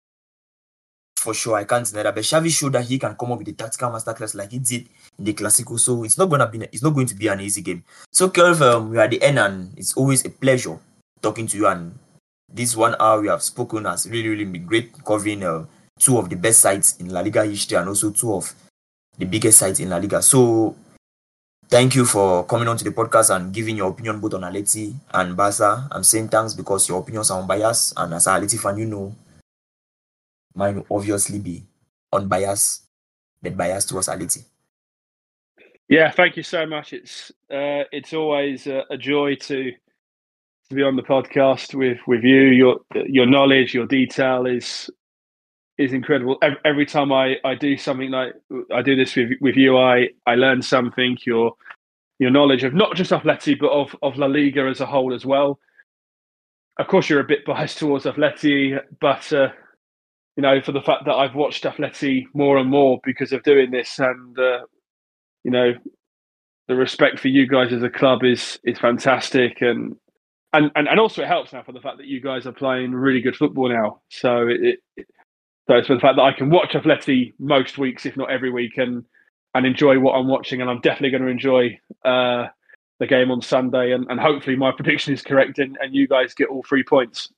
for sure, I can't deny that. But Xavi showed that he can come up with a tactical masterclass like he did in the Clasico. So it's not gonna be it's not going to be an easy game. So, Kelv, um, we are at the end, and it's always a pleasure talking to you. And this one hour we have spoken has really, really been great, covering uh, two of the best sides in La Liga history and also two of the biggest sides in La Liga. So, thank you for coming on to the podcast and giving your opinion both on Atleti and Barca. I'm saying thanks because your opinions are unbiased, and as an Atleti fan, you know, mine will obviously be unbiased, but biased towards Atleti. Yeah, thank you so much. It's uh, it's always a, a joy to to be on the podcast with, with you. Your your knowledge, your detail is is incredible. Every, every time I, I do something like I do this with with you, I, I learn something. Your your knowledge of not just Atleti but of, of La Liga as a whole as well. Of course, you're a bit biased towards Atleti, but uh, you know, for the fact that I've watched Atleti more and more because of doing this, and uh, you know, the respect for you guys as a club is is fantastic, and and and, and also it helps now for the fact that you guys are playing really good football now. So it, it so it's for the fact that I can watch Atleti most weeks, if not every week, and and enjoy what I'm watching, and I'm definitely going to enjoy uh, the game on Sunday, and, and hopefully my prediction is correct, and, and you guys get all three points.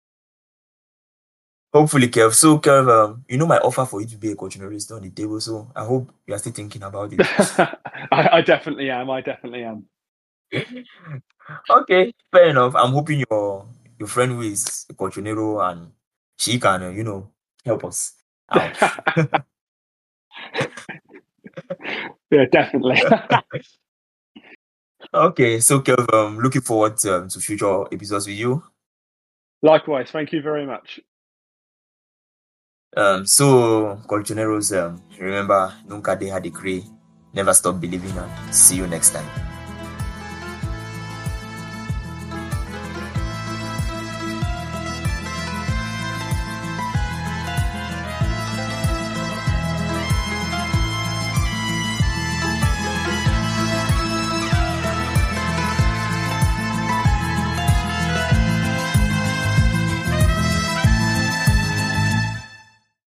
Hopefully, Kev. So, Kev, um, you know my offer for you to be a continuity is on the table, so I hope you are still thinking about it. I, I definitely am. I definitely am. Okay, fair enough. I'm hoping your your friend who is a Cochinero and she can, uh, you know, help us out. Yeah, definitely. Okay, so Kev, um, looking forward to, um, to future episodes with you. Likewise, thank you very much. Um, so, Colchoneros, um, remember, nunca deja de creer, never stop believing, and see you next time.